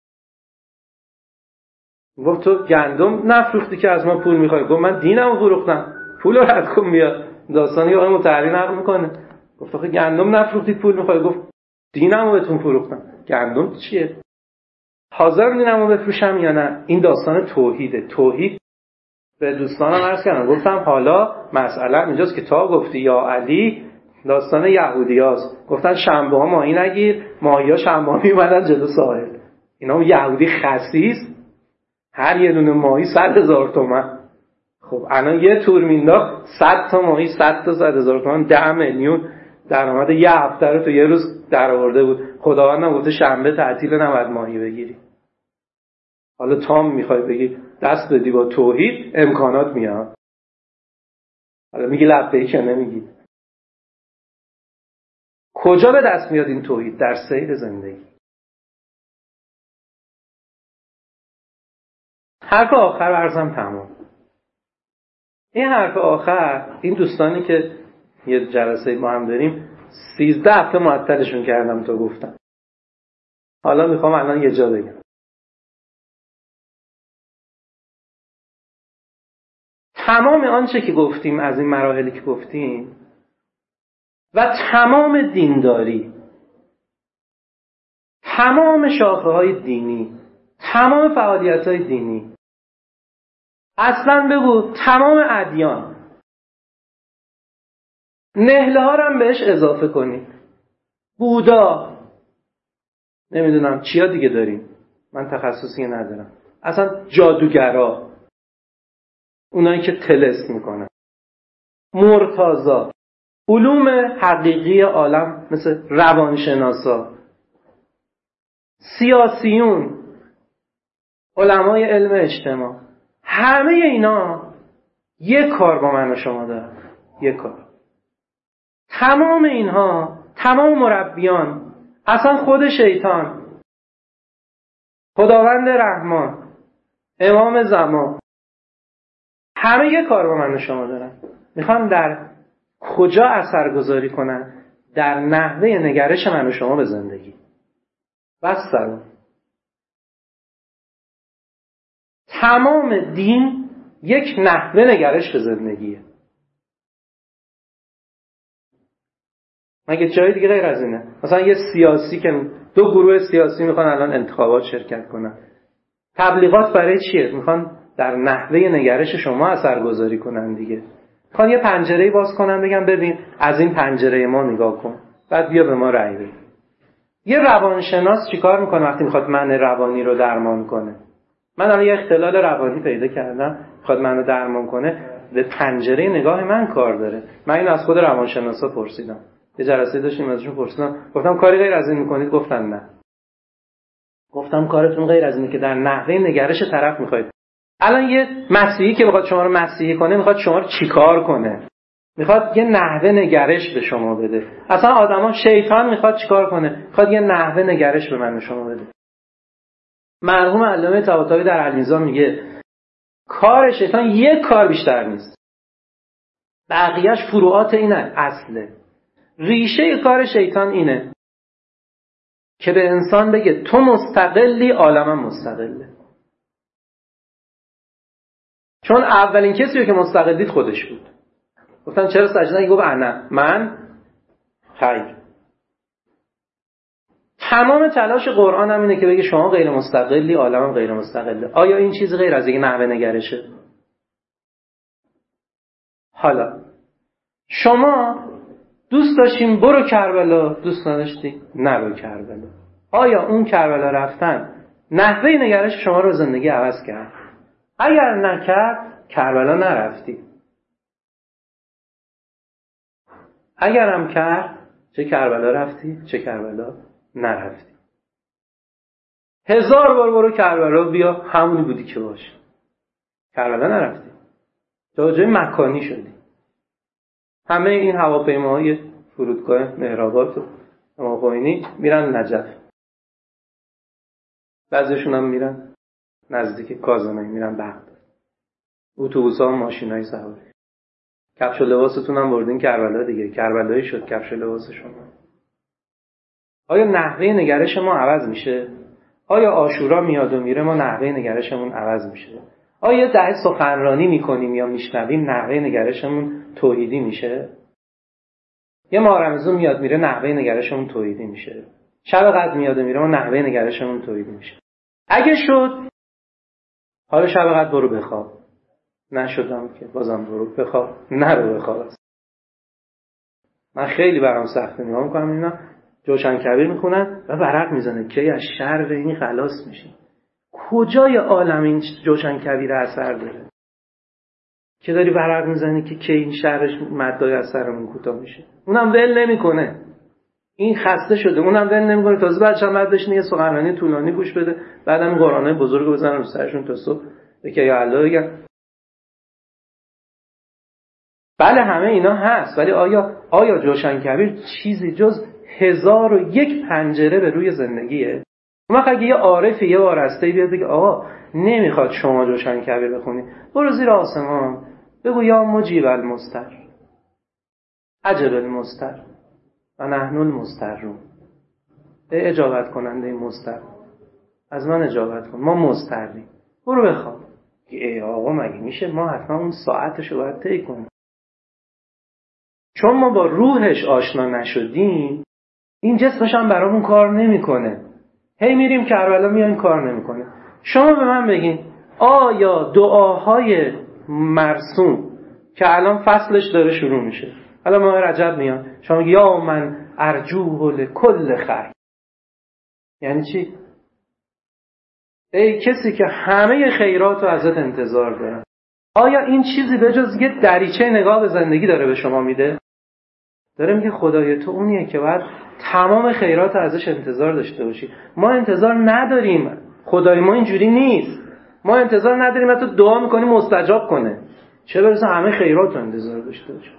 گفت تو گندم نفروختی که از ما پول میخوای. گفت من دینمو فروختم، پول رو رد کن بیا. داستانی آقای مطهری نقل میکنه، گفت آخه گندم نفروختی پول میخوای. گفت دینمو بهتون فروختم. گندم چیه؟ حاضر دینمو بفروشم یا نه؟ این داستان توحیده. توحید به دوستانم عرض کردم، گفتم حالا مسئله اینجاست که تا گفتی یا علی، داستان یهودیاست. گفتن شنبه ها ماهی نگیر، ماهی ها شنبه ها میومدن جلو ساحل. اینا یهودی خسیس، هر یه دونه ماهی 100,000 تومان. خب الان یه تور مینداخت 100 تا ماهی، 100 تا 100,000 تومان، 10 میلیون درآمد یه هفته رو تو یه روز درآورده بود. خداوندم گفته شنبه تعطیل، نباید ماهی بگیری. حالا تام میخوای بگی دست بدی با توحید، امکانات میاد. حالا میگی لبیک یا نمیگی؟ کجا به دست میاد این توحید؟ در سیر زندگی. حرف آخر عرضم تمام. این حرف آخر، این دوستانی که یه جلسه ما هم داریم 13 هفته معطلشون کردم تا گفتم. حالا میخوام الان یه جا بگم. تمام آنچه که گفتیم از این مراحلی که گفتیم و تمام دینداری، تمام شاخه‌های دینی، تمام فعالیت‌های دینی، اصلا بگو تمام ادیان، نهله ها رو هم بهش اضافه کنید، بودا، نمیدونم چیا دیگه داریم، من تخصصی ندارم، اصلا جادوگرا، اونایی که طلسم میکنن، مرتضی، علوم حقیقی عالم مثل روانشناسا، سیاسیون، علمای علم اجتماع، همه اینا یک کار با من و شما دارن. یک کار. تمام اینها، تمام مربیان، اصلا خود شیطان، خداوند رحمان، امام زمان، همه یک کار با من و شما دارن. میخوان در کجا اثرگذاری کنن؟ در نحوه نگرش من و شما به زندگی. بس سلام. تمام دین یک نحوه نگرش به زندگیه. مگه جای دیگه غیر از اینه؟ مثلا یه سیاسی که 2 گروه سیاسی میخوان الان انتخابات شرکت کنن، تبلیغات برای چیه؟ میخوان در نحوه نگرش شما اثرگذاری کنن دیگه. میخوان یه پنجره‌ای باز کنن بگن ببین از این پنجره ما نگاه کن، بعد بیا به ما رأی بده. یه روانشناس چیکار میکنه وقتی میخواد من روانی رو درمان کنه؟ من الان یه اختلال روانی پیدا کردم، میخواد منو درمان کنه، به پنجره نگاه من کار داره. من اینو از خود روانشناسا پرسیدم. یه جلسه داشتیم ازشون پرسیدم، گفتم کاری غیر از این میکنید؟ گفتن نه. گفتم کارتون غیر از اینه که در نحوه نگرش طرف میخواید. الان یه مسیحی که بخواد شما رو مسیحی کنه، میخواد شما رو چیکار کنه؟ میخواد یه نحوه نگرش به شما بده. اصلا آدما، شیطان میخواد چیکار کنه؟ میخواد یه نحوه نگرش به من و شما بده. مرحوم علامه طباطبایی در المیزان میگه کار شیطان یک کار بیشتر نیست، بقیهش فروعات اینه، اصله. ریشه کار شیطان اینه که به انسان بگه تو مستقلی، عالمم مستقله. چون اولین کسی که مستقل دید خودش بود. گفتم چرا سجده؟ گفت انا، من خیر. تمام تلاش قرآن هم اینه که بگه شما غیر مستقلی، عالمم غیر مستقله. آیا این چیز غیر از یک نحوه نگرشه؟ حالا شما دوست داشتیم برو کربلا، دوست نداشتی نرو کربلا. آیا اون کربلا رفتن نحوه نگرش شما رو زندگی عوض کرد؟ اگر نکرد کربلا نرفتی. اگر هم کرد چه کربلا رفتی چه کربلا نرفتی. 1000 بار برو کربلا بیا، همونی بودی که باشه. کربلا نرفتی، جای مکانی شدی. همه این هواپیماهای فرودگاه مهرآباد و امام خمینی میرن نجف، بعضیشون هم میرن نزدیک کازانه، میرن بغداد. اتوبوس‌ها و ماشینای سواری. کفش و لباستون هم بردین کربلا دیگه، کربلایی شد کفش و لباس شما. آیا نحوه نگرش ما عوض میشه؟ آیا عاشورا میاد و میره ما نحوه نگرشمون عوض میشه؟ آیا در سخنرانی میکنیم یا میشنویم نحوه نگرشمون توحیدی میشه؟ یه ماه رمضان میاد میره نحوه نگرشمون توحیدی میشه؟ شب قدر میاد و میره ما نحوه نگرشمون توحیدی میشه؟ اگه شد حالا شب قدر برو بخواب، نشدم که بازم برو بخواب، نرو بخواب. من خیلی برام سخته نگاه میکنم اینا جوشن کبیر میخونن و ورق میزنه که از شر این خلاص میشیم. کجای عالم این جوشن کبیر اثر داره که داری ورق میزنی که این شرش مدای از سرمون کوتاه میشه؟ اونم ول نمیکنه، این خسته شده، اونم ول نمیکنه. تازه بعدش هم بعد بشینه یه سخنرانی طولانی گوش بده، بعدم این قرآنای بزرگو بزنن رو سرشون تا صبح بگه یا الله بگن. بله همه اینا هست، ولی آیا جوشن کبیر چیزی جز 1001 پنجره به روی زندگیه؟ اما اگه یه عارفی یه وارسته بیاد بگه آقا نمیخواد شما جوشن کبیر بخونی، برو زیر آسمان بگو یا مجیب المضطر عجب المضطر و نحن المضطرون، اجابت کننده این مضطر، از من اجابت کن، ما مضطریم، برو بخواب. ای آقا مگه میشه؟ ما حتما اون ساعتشو باید طی کنیم. چون ما با روحش آشنا نشدیم این جسمش هم برامون کار نمیکنه. هی میریم کربلا میایم کار نمیکنه. شما به من بگین آیا دعاهای مرسوم که الان فصلش داره شروع میشه، الان ماه رجب میاد، شما میگی یا من ارجوه لکل خیر، یعنی چی؟ ای کسی که همه خیرات رو ازت انتظار دارن، آیا این چیزی به جز یه دریچه نگاه به زندگی داره به شما میده؟ داره میگه خدای تو اونیه که باید تمام خیرات ازش انتظار داشته باشی. ما انتظار نداریم، خدای ما اینجوری نیست. ما انتظار نداریم حتی دعا میکنیم مستجاب کنه، چه برسه همه خیرات رو انتظار داشته باشیم.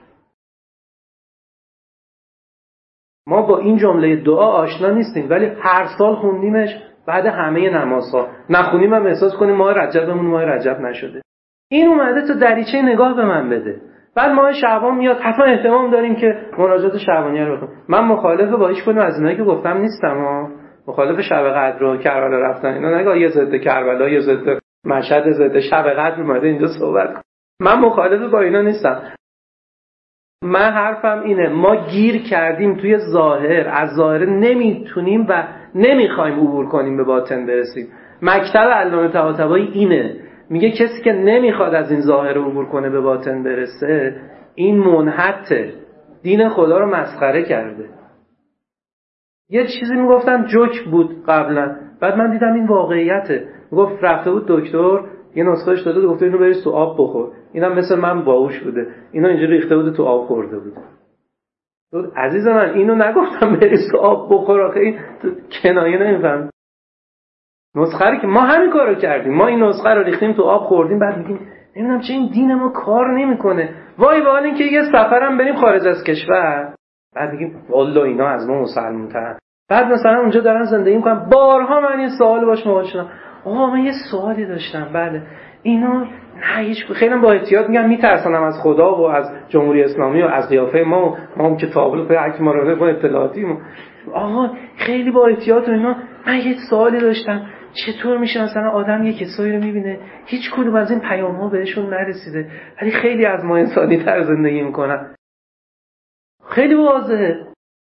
ما با این جمله دعا آشنا نیستیم، ولی هر سال خوندیمش بعد همه نمازها. نخونیم هم احساس کنیم ماه رجبمون ماه رجب نشده. این اومده تو دریچه نگاه به من بده. بعد ماه شعبان میاد، حتما اهتمام داریم که مناجات شعبانیه رو بخونیم. من مخالف با هیچ کدوم از اینایی که گفتم نیستم. مخالف شب قدر و کربلا رفتن اینا نگاه، یه ضد کربلا یه ضد مشهد ضد شب قدر اومده اینجا صحبت کنم. من مخالف با اینا نیستم. من حرفم اینه ما گیر کردیم توی ظاهر، از ظاهر نمیتونیم و نمیخوایم عبور کنیم به باطن برسیم. مکتب علامه طباطبایی اینه، میگه کسی که نمیخواد از این ظاهر عبور کنه به باطن برسه این منحته، دین خدا رو مسخره کرده. یه چیزی میگفتن جوک بود قبلا، بعد من دیدم این واقعیته. میگفت رفته بود دکتر یه نسخهش داده گفته اینو بریز تو آب بخور، اینم مثل من باهوش بوده، اینا اینجوری ریخته بوده تو آب خورده بوده. عزیز من اینو نگفتم بریز تو آب بخور، آخه این کنایه نمیفهم. نسخه که ما همین کارو کردیم، ما این نسخه رو ریختیم تو آب خوردیم، بعد میگیم نمیدونم چه این دین ما کار نمیکنه، وای به حال اینکه یه سفرم بریم خارج از کشور، بعد میگیم والله اینا از ما مسلمان‌ترن. بعد مثلا اونجا دارن زندگی میکنن. بارها من این سوال باش مواجه شدم، آقا من یه سوالی داشتم، بله اینا نه هیچ، خیلی با احتیاط میگم میترسنم از خدا و از جمهوری اسلامی و از قیافه ما هم که تابلو به حکم مراقبه با اطلاعاتی آقا خیلی با احتیاط و اینا. من یه سوالی داشتم، چطور میشه مثلا آدم یه کسایی رو میبینه هیچ کدوم از این پیام‌ها بهشون نرسیده ولی خیلی از ما انسانی تر زندگی میکنن؟ خیلی واضحه.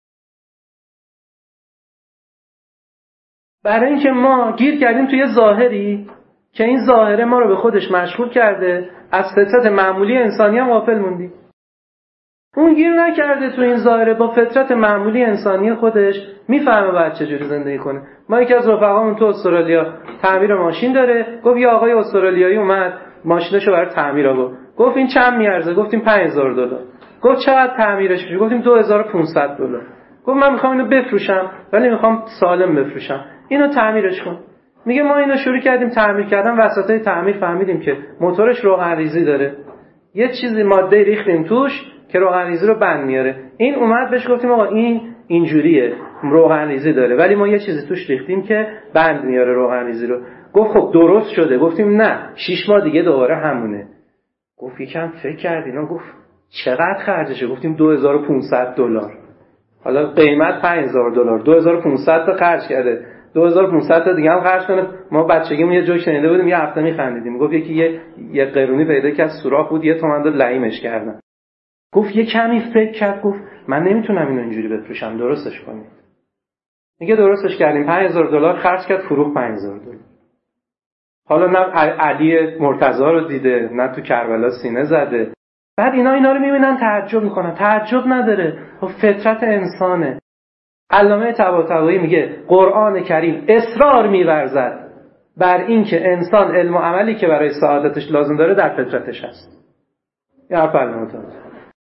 برای اینکه ما گیر کردیم توی ظاهری که این ظاهره ما رو به خودش مشغول کرده، از فطرت معمولی انسانی هم غافل موندیم. اون گیر نکرده تو این ظاهره، با فطرت معمولی انسانی خودش میفهمه باید چجوری زندگی کنه. ما یکی از رفقامون تو استرالیا تعمیر ماشین داره، گفت یه آقای استرالیایی اومد ماشینشو برای تعمیر آورد. گفت این چند میارزه؟ گفتیم $5000. گفت چقدر تعمیرش میشه؟ گفتیم $2500. گفت من میخوام اینو بفروشم ولی میخوام سالم بفروشم، اینو تعمیرش کن. میگه ما اینو شروع کردیم تعمیر کردن، وسطای تعمیر فهمیدیم که موتورش روغن ریزی داره، یه چیزی ماده ریختیم توش که روغن ریزی رو بند میاره. این اومد بهش گفتیم آقا این اینجوریه، روغن ریزی داره، ولی ما یه چیزی توش ریختیم که بند میاره روغن ریزی رو. گفت خب درست شده. گفتیم نه 6 ماه دیگه دوباره همونه. گفت یکم فکر کرد اینا. گفت چقدر خرجشه؟ گفتیم $2500. حالا قیمت $5000، 2500 تا خرج کرده، 2500 تا دیگه هم خرج کنه. ما بچگیمون یه جوک شنیده بودیم، یه هفته میخندیدیم. گفت یکی یه قرونی پیدا کرد سوراخ بود، 1 تومن داد لعیمش کردن. گفت یه کمی فکر کرد، گفت من نمیتونم اینو اینجوری بفروشم، درستش کنید. میگه درستش کردیم، $5000 خرج کرد، فروخت $5000. حالا نه علی مرتضی رو دیده، نه تو کربلا سینه زده. بعد اینا رو میبینن تعجب میکنن. تعجب نداره، خب فطرت انسانه. علامه طباطبایی میگه قرآن کریم اصرار می‌ورزد بر این که انسان علم و عملی که برای سعادتش لازم داره در فطرتش هست. یا علامه طباطبایی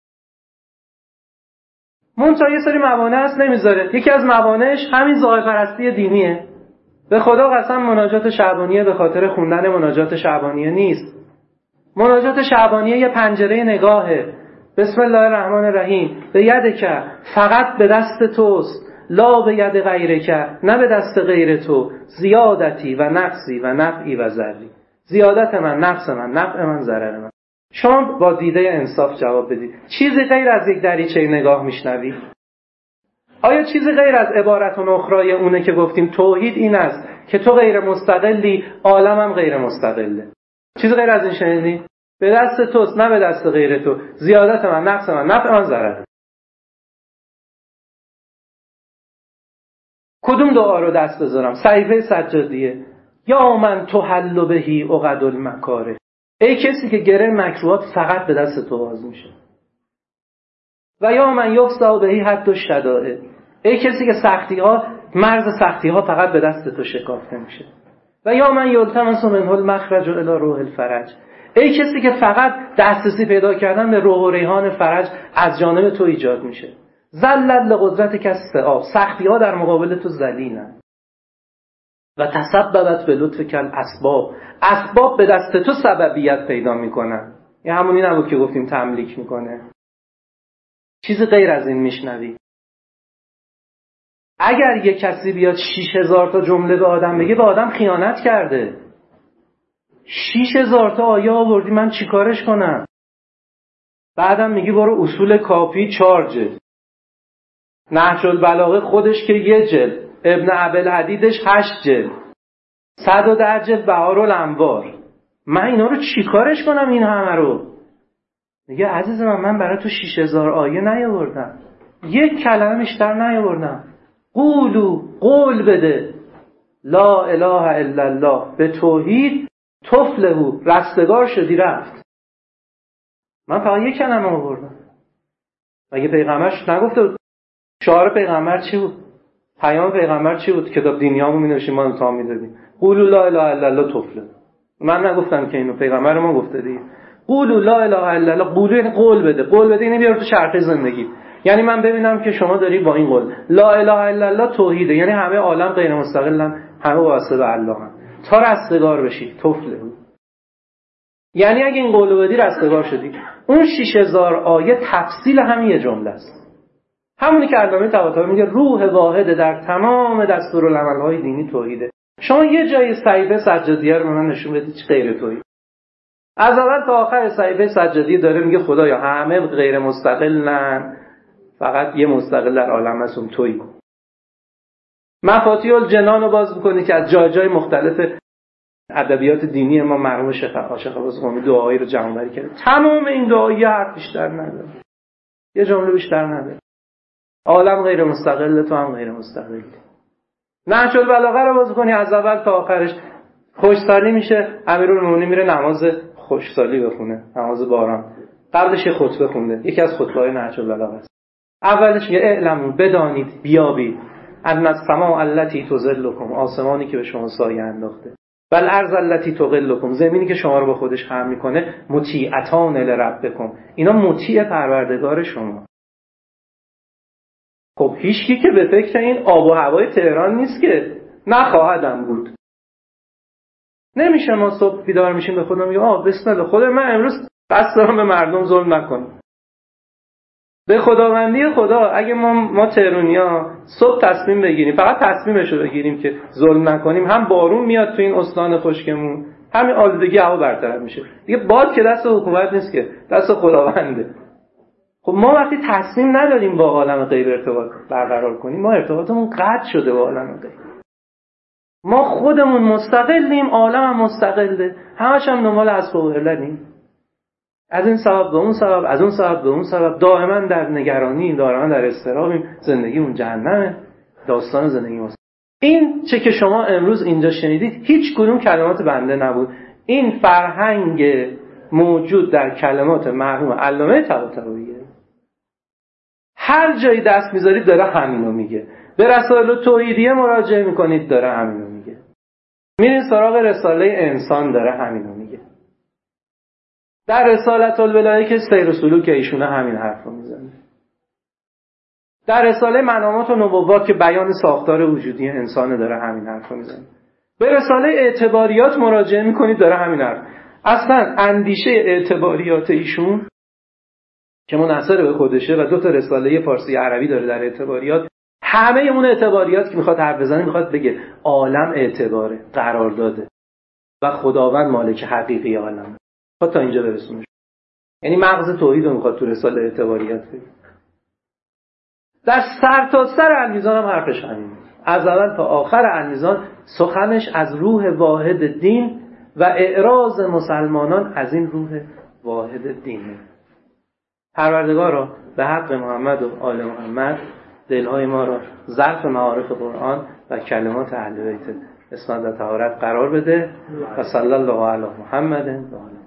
منتها یه سری موانع هست نمیذاره. یکی از موانعش همین ظاهر پرستی دینیه. به خدا قسم مناجات شعبانیه به خاطر خوندن مناجات شعبانیه نیست. مناجات شعبانیه یه پنجره نگاهه. بسم الله الرحمن الرحیم، به یدک، فقط به دست توست، لا به ید غیرک، نه به دست غیر تو، زیادتی و نقصی و نفعی و ضرری، زیادت من، نقص من، نفع من، ضرر من. شما با دیده انصاف جواب بدید. چیزی غیر از یک دریچه نگاه میشنوی؟ آیا چیزی غیر از عبارت و اخرای اونه که گفتیم توحید این است که تو غیر مستقلی، عالمم غیر مستقله؟ چیزی غیر از این شنیدی؟ به دست توست، نه به دست غیر تو، زیادت من، نقص من، نفع من، ضرر. کدوم دعا رو دست بذارم؟ صحیفه سجادیه. یا من تحل بهی عقد المکاره، ای کسی که گره مکروهات فقط به دست تو باز میشه. و یا من یفسا بهی حد الشدائد، ای کسی که مرز سختی ها فقط به دست تو شکافته میشه. و یا من یلتمس منه المخرج الی روح الفرج، ای کسی که فقط دسترسی پیدا کردن به روح و ریحان فرج از جانب تو ایجاد میشه. ذلت لقدرت کالسعاب، سختی ها در مقابل تو ذلیلن. و تسببت به لطف کل اسباب، اسباب به دست تو سببیت پیدا میکنن. این همونی نبود که گفتیم تملیک میکنه. چیز غیر از این میشنوی؟ اگر یک کسی بیاد 6000 تا جمله به آدم بگه، به آدم خیانت کرده. 6000 تا آیه آوردی، من چیکارش کنم؟ بعدم میگی برو اصول کافی 4 جلد، نهج البلاغه خودش که 1 جلد، ابن ابوالحدیدش 8 جلد، 110 جلد بهارالانوار. من اینا رو چیکارش کنم این همه رو؟ میگه عزیز من برای تو 6000 آیه نیاوردم، 1 کلمه بیشتر نیاوردم. قول بده لا اله الا الله، به توحید تفلحو، رستگار شدی، رفت. من فقط 1 کلمه آوردم. مگه پیغمبرش نگفته بود؟ شعار پیغمبر چی بود؟ پیام پیغمبر چی بود؟ کتاب دینیامون می‌نوشیم، ما امتحان می‌دادیم. قولوا لا اله الا الله تفلحوا. من نگفتم که اینو، پیغمبر ما گفته دیگه. قولوا لا اله الا الله، قولوا یعنی قول بده. قول بده اینو بیار تو چرخه زندگی. یعنی من ببینم که شما داری با این قول لا اله الا الله توحیده، یعنی همه عالم غیر مستقلن، همه واسطه به الله هم، تا رستگار بشی. تفلحوا یعنی اگه این قول بدی رستگار شدی. اون 6000 آیه تفصیل همین یه جمله است. همونی که علامه طباطبایی میگه روح واحد در تمام دستورالعمل‌های دینی توحیده. شما یه جای صحیفه سجادیه رو به من نشون بدید چه غیر توحید. از اول تا آخر صحیفه سجادیه داره میگه خدایا همه غیر مستقلن، فقط یه مستقل در عالم هست، اون تویی. مفاتیح الجنان رو باز می‌کنی که از جای مختلف ادبیات دینی ما مرحوم شیخ عباس قمی دعایی رو جمع‌آوری کرده. تمام این دعا یه حرف بیشتر نداره، یه جمله بیشتر نداره. عالم غیر مستقل، تو هم غیر مستقلی. نهج البلاغه رو باز کنی از اول تا آخرش خوشسالی میشه. امیرالمومنین میره نماز خوشسالی بخونه، نماز باران. قبلش یه خطبه خونده، یکی از خطبه‌های نهج البلاغه است. اولش میگه اعلموا، بدانید، بیابید، ان السماء التي تظلکم، آسمانی که به شما سایه انداخته، والارض التي تقلکم، زمینی که شما رو با خودش حمل میکنه، مطیعتان لربکم، اینا مطیع پروردگار شما. خب هیچکی که به فکر این آب و هوای تهران نیست که نخواهدم بود. نمیشه ما صبح بیدار میشیم به خودمون میگیم بسم الله خدا من امروز قصد دارم به مردم ظلم نکنم. به خداوندی خدا اگه ما تهرونیا صبح تصمیم بگیریم، فقط تصمیمشو بگیریم که ظلم نکنیم، هم بارون میاد تو این استان خشکمون، همین آلودگی هوا برطرف میشه. دیگه باد که دست حکومت نیست که، دست خداونده. خب ما وقتی تصمیم نداریم با عالم غیب ارتباط برقرار کنیم، ما ارتباطمون قطع شده با عالم غیب. ما خودمون مستقلیم، عالم هم مستقله، همش هم دنبال اسباب و علتیم. از این سبب به اون سبب، از اون سبب به اون سبب، دائما در نگرانی، دائما در اضطرابیم. زندگیمون جهنمه، داستان زندگی ما. این چه که شما امروز اینجا شنیدید هیچ کدوم کلمات بنده نبود. این فرهنگ موجود در کلمات مرحوم علامه طباطباییه. هر جایی دست میذارید داره همینو میگه. به رسائل توحیدیه مراجعه میکنید داره همینو میگه. میرین سراغ رساله انسان داره همینو میگه. در رسالت الولایه که سیر و سلوک ایشونه همین حرفو میزنه. در رساله منامات و نبوات که بیان ساختار وجودی انسان داره همین حرفو میزنه. به رساله اعتباریات مراجعه میکنید داره همین حرف. اصلا اندیشه اعتباریات ایشون که منحصر به خودشه و 2 رساله فارسی عربی داره در اعتباریات، همه اون اعتباریات که میخواد حرف بزنه میخواد بگه عالم اعتباره، قرار داده و خداوند مالک حقیقی عالمه. خب تا اینجا برسونه. یعنی مغز توحید رو میخواد تو رساله اعتباریات بگه. در سر تا سر المیزان هم حرفش همینه. از اول تا آخر المیزان سخنش از روح واحد دین و اعراض مسلمانان از این روح واحد دینه. پروردگارا به حق محمد و آل محمد دلهای ما را ظرف معارف قرآن و کلمات اهل بیت اسمت و طهارت قرار بده و صلی الله علی محمد و آله.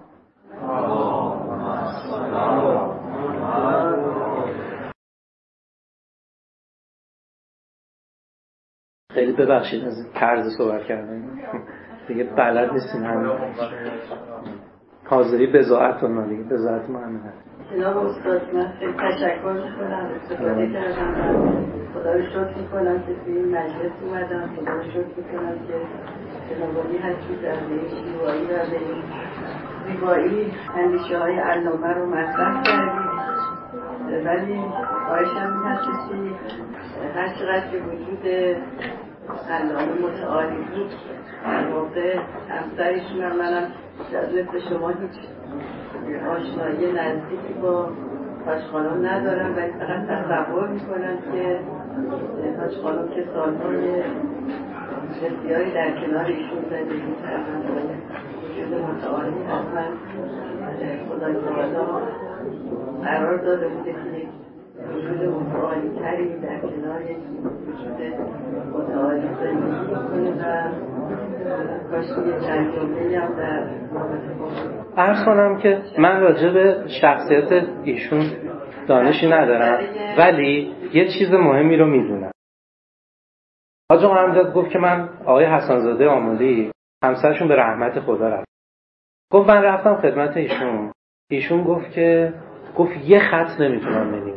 خیلی ببخشید از طرز صحبت کردن دیگه بلد نیستیم. همین حاضری بضاعتون دیگه بضاعت ما همین هست. جناب استاد من خیلی تشکر میکنم، استفاده کردم، خدا رو شکر میکنم که توی این مجلس اومدم، خدا رو شکر میکنم که جنابالی هستید در به شیوایی و به زیبایی اندیشه های علامه رو مطرح کردید. ولی خواهشم این هست که هر چقدر که وجود علامه متعالی بود در واقع همسرشون هم منم مثل شما هیچ آشنایی نزدیکی با حاج خانم ندارم ولی فقط تصور میکنم که حاج خانم که سالهای بسیاری در کنار ایشون زندگی کردن وجود متعالی حتما خدای تعالی قرار داده بوده که وجود متعالی تری در کنار وجود متعالی زندگی کنه و کاشی یه چند جمله‌ای هم در عرض کنم که من راجع به شخصیت ایشون دانشی ندارم ولی یه چیز مهمی رو میدونم. حاج آقا امجد گفت که من آقای حسن‌زاده آملی همسرشون به رحمت خدا رفت. گفت من رفتم خدمت ایشون گفت که یه خط نمیتونم بنویسم.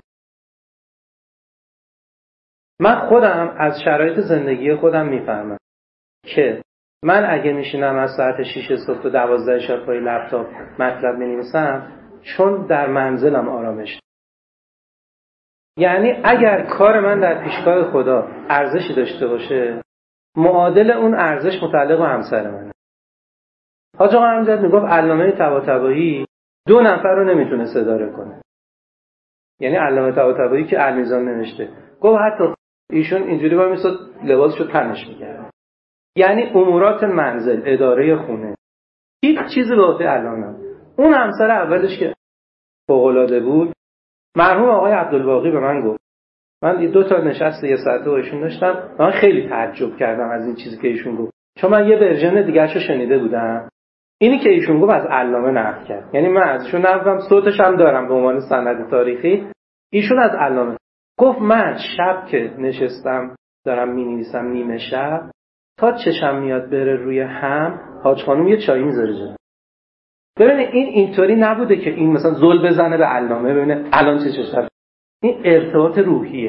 من خودم از شرایط زندگی خودم میفهمم که من اگه میشینم از ساعت 6 صبح تا 12 شب پای لپتاپ مطلب مینویسم چون در منزلم آرامش. یعنی اگر کار من در پیشگاه خدا ارزشی داشته باشه معادل اون ارزش متعلق به همسر منه. حاج آقا امجد میگفت علامه طباطبایی 2 نفر رو نمیتونه اداره کنه. یعنی علامه طباطبایی که المیزان نوشته گفت حتی ایشون اینجوری با میساد لباسشو تنش می‌کرد. یعنی امورات منزل، اداره خونه هیچ چیزی به عهده علامه. اون همسر اولش که فوق‌العاده بود مرحوم آقای عبدالباقی به من گفت، من 2 تا نشست 1 ساعته با ایشون داشتم، من خیلی تعجب کردم از این چیزی که ایشون گفت چون من یه ورژن دیگه‌شو شنیده بودم. اینی که ایشون گفت از علامه نقل کرد، یعنی من ازشون نقلم، صوتش هم دارم به عنوان سند تاریخی. ایشون از علامه گفت من شب که نشستم دارم می‌نویسم نیمه شب تا چشم میاد بره روی هم حاج خانم یه چای میذاره جلوم. ببینید این اینطوری نبوده که این مثلا زل بزنه به علامه ببینه الان چه شد. این ارتباط روحیه.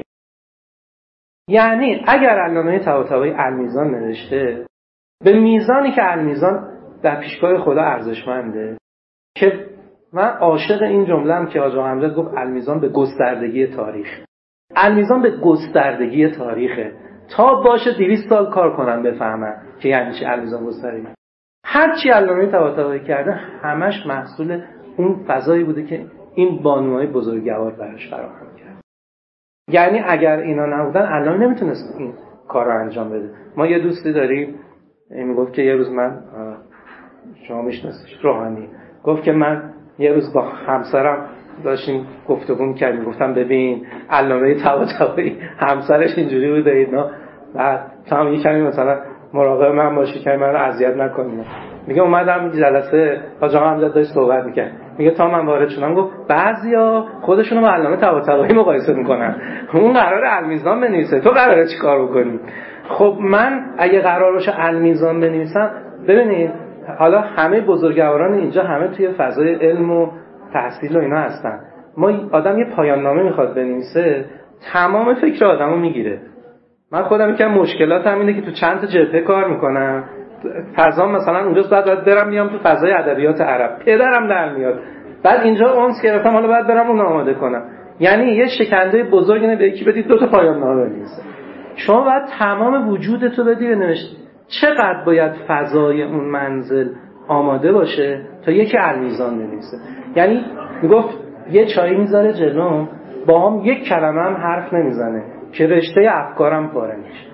یعنی اگر علامه طباطبایی المیزان نوشته به میزانی که المیزان در پیشگاه خدا ارزشمنده که من عاشق این جمله‌ام که آقا حمزه گفت المیزان به گستردگی تاریخ. المیزان به گستردگی تاریخه. تا باشه 200 سال کار کنم بفهمم که یعنی چی المیزان گستردگی. هر چی علامه طباطبایی کرده همش محصول اون فضایی بوده که این بانوهای بزرگوار براش فراهم کرد. یعنی اگر اینا نبودن الان نمیتونست این کار رو انجام بده. ما یه دوستی داریم میگفت که یه روز من شما میشناسیش روحانی گفت که من یه روز با همسرم داشتیم گفتگو می‌کردیم، گفتم ببین علامه طباطبایی همسرش اینجوری بوده اینا، بعد تو هم یکمی مثلا مراقب من باشی که من رو اذیت نکنی. میگه اومدم جلسه آقا حمزه داشت صحبت می‌کرد، میگه تا من وارد شدم گفت بعضیا خودشونو با علامه طباطبایی مقایسه می‌کنن، اون قراره المیزان بنویسه تو قراره چیکار بکنی؟ خب من اگه قرار باشه المیزان بنویسم، ببینید حالا همه بزرگواران اینجا همه توی فضای علم و تحصیل و اینا هستن. ما آدم یه پایان نامه میخواد بنویسه تمام فکر آدمو میگیره. من خودم یکم مشکلاتم اینه که تو چند تا جبهه کار میکنم، فضا مثلا اونجا بعد برم میام تو فضای ادبیات عرب پدرم در میاد، بعد اینجا اونس گرفتم حالا بعد برم اون آماده کنم. یعنی یه شکنجه بزرگ اینه به یکی بدید 2 تا پایان نامه بنویسه. شما باید تمام وجودتو بدی به نوشتن. چقدر باید فضای اون منزل آماده باشه تا یکی المیزان بنویسه. یعنی میگفت یه چایی میذاره جلوم با هم یک کلمه هم حرف نمیزنه که رشته افکارم پاره میشه.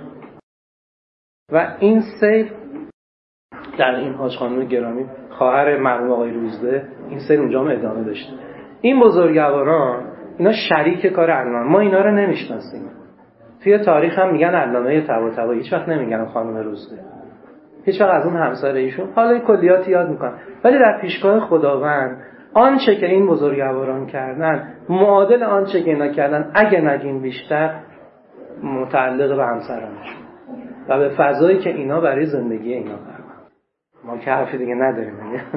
و این سیر در این حاج خانم گرامی خواهر مرحوم آقای روزبه این سیر اونجا هم ادامه داشته. این بزرگواران اینا شریک کار علامه، ما اینا رو نمیشناسیم. توی تاریخ هم میگن علامه طباطبایی، هیچ وقت نمیگن خانم روزبه، هیچ وقت از اون همسر ایشون. حالا کلیات یاد میکنن، ولی در پیشگاه خداوند آنچه که این بزرگواران کردن معادل آنچه که اینا کردن اگه نگیم بیشتر متعلق به همسرانشون و به فضایی که اینا برای زندگی اینا قرار. ما که حرفی دیگه نداریم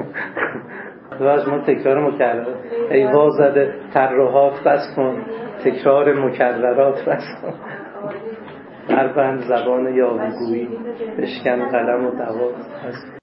دیگه. ما تکرار مکررات ای وازده ترهات بس کن، تکرار مکررات بس کن، بربند زبان یاوه‌گویی، بشکن قلم و دوات.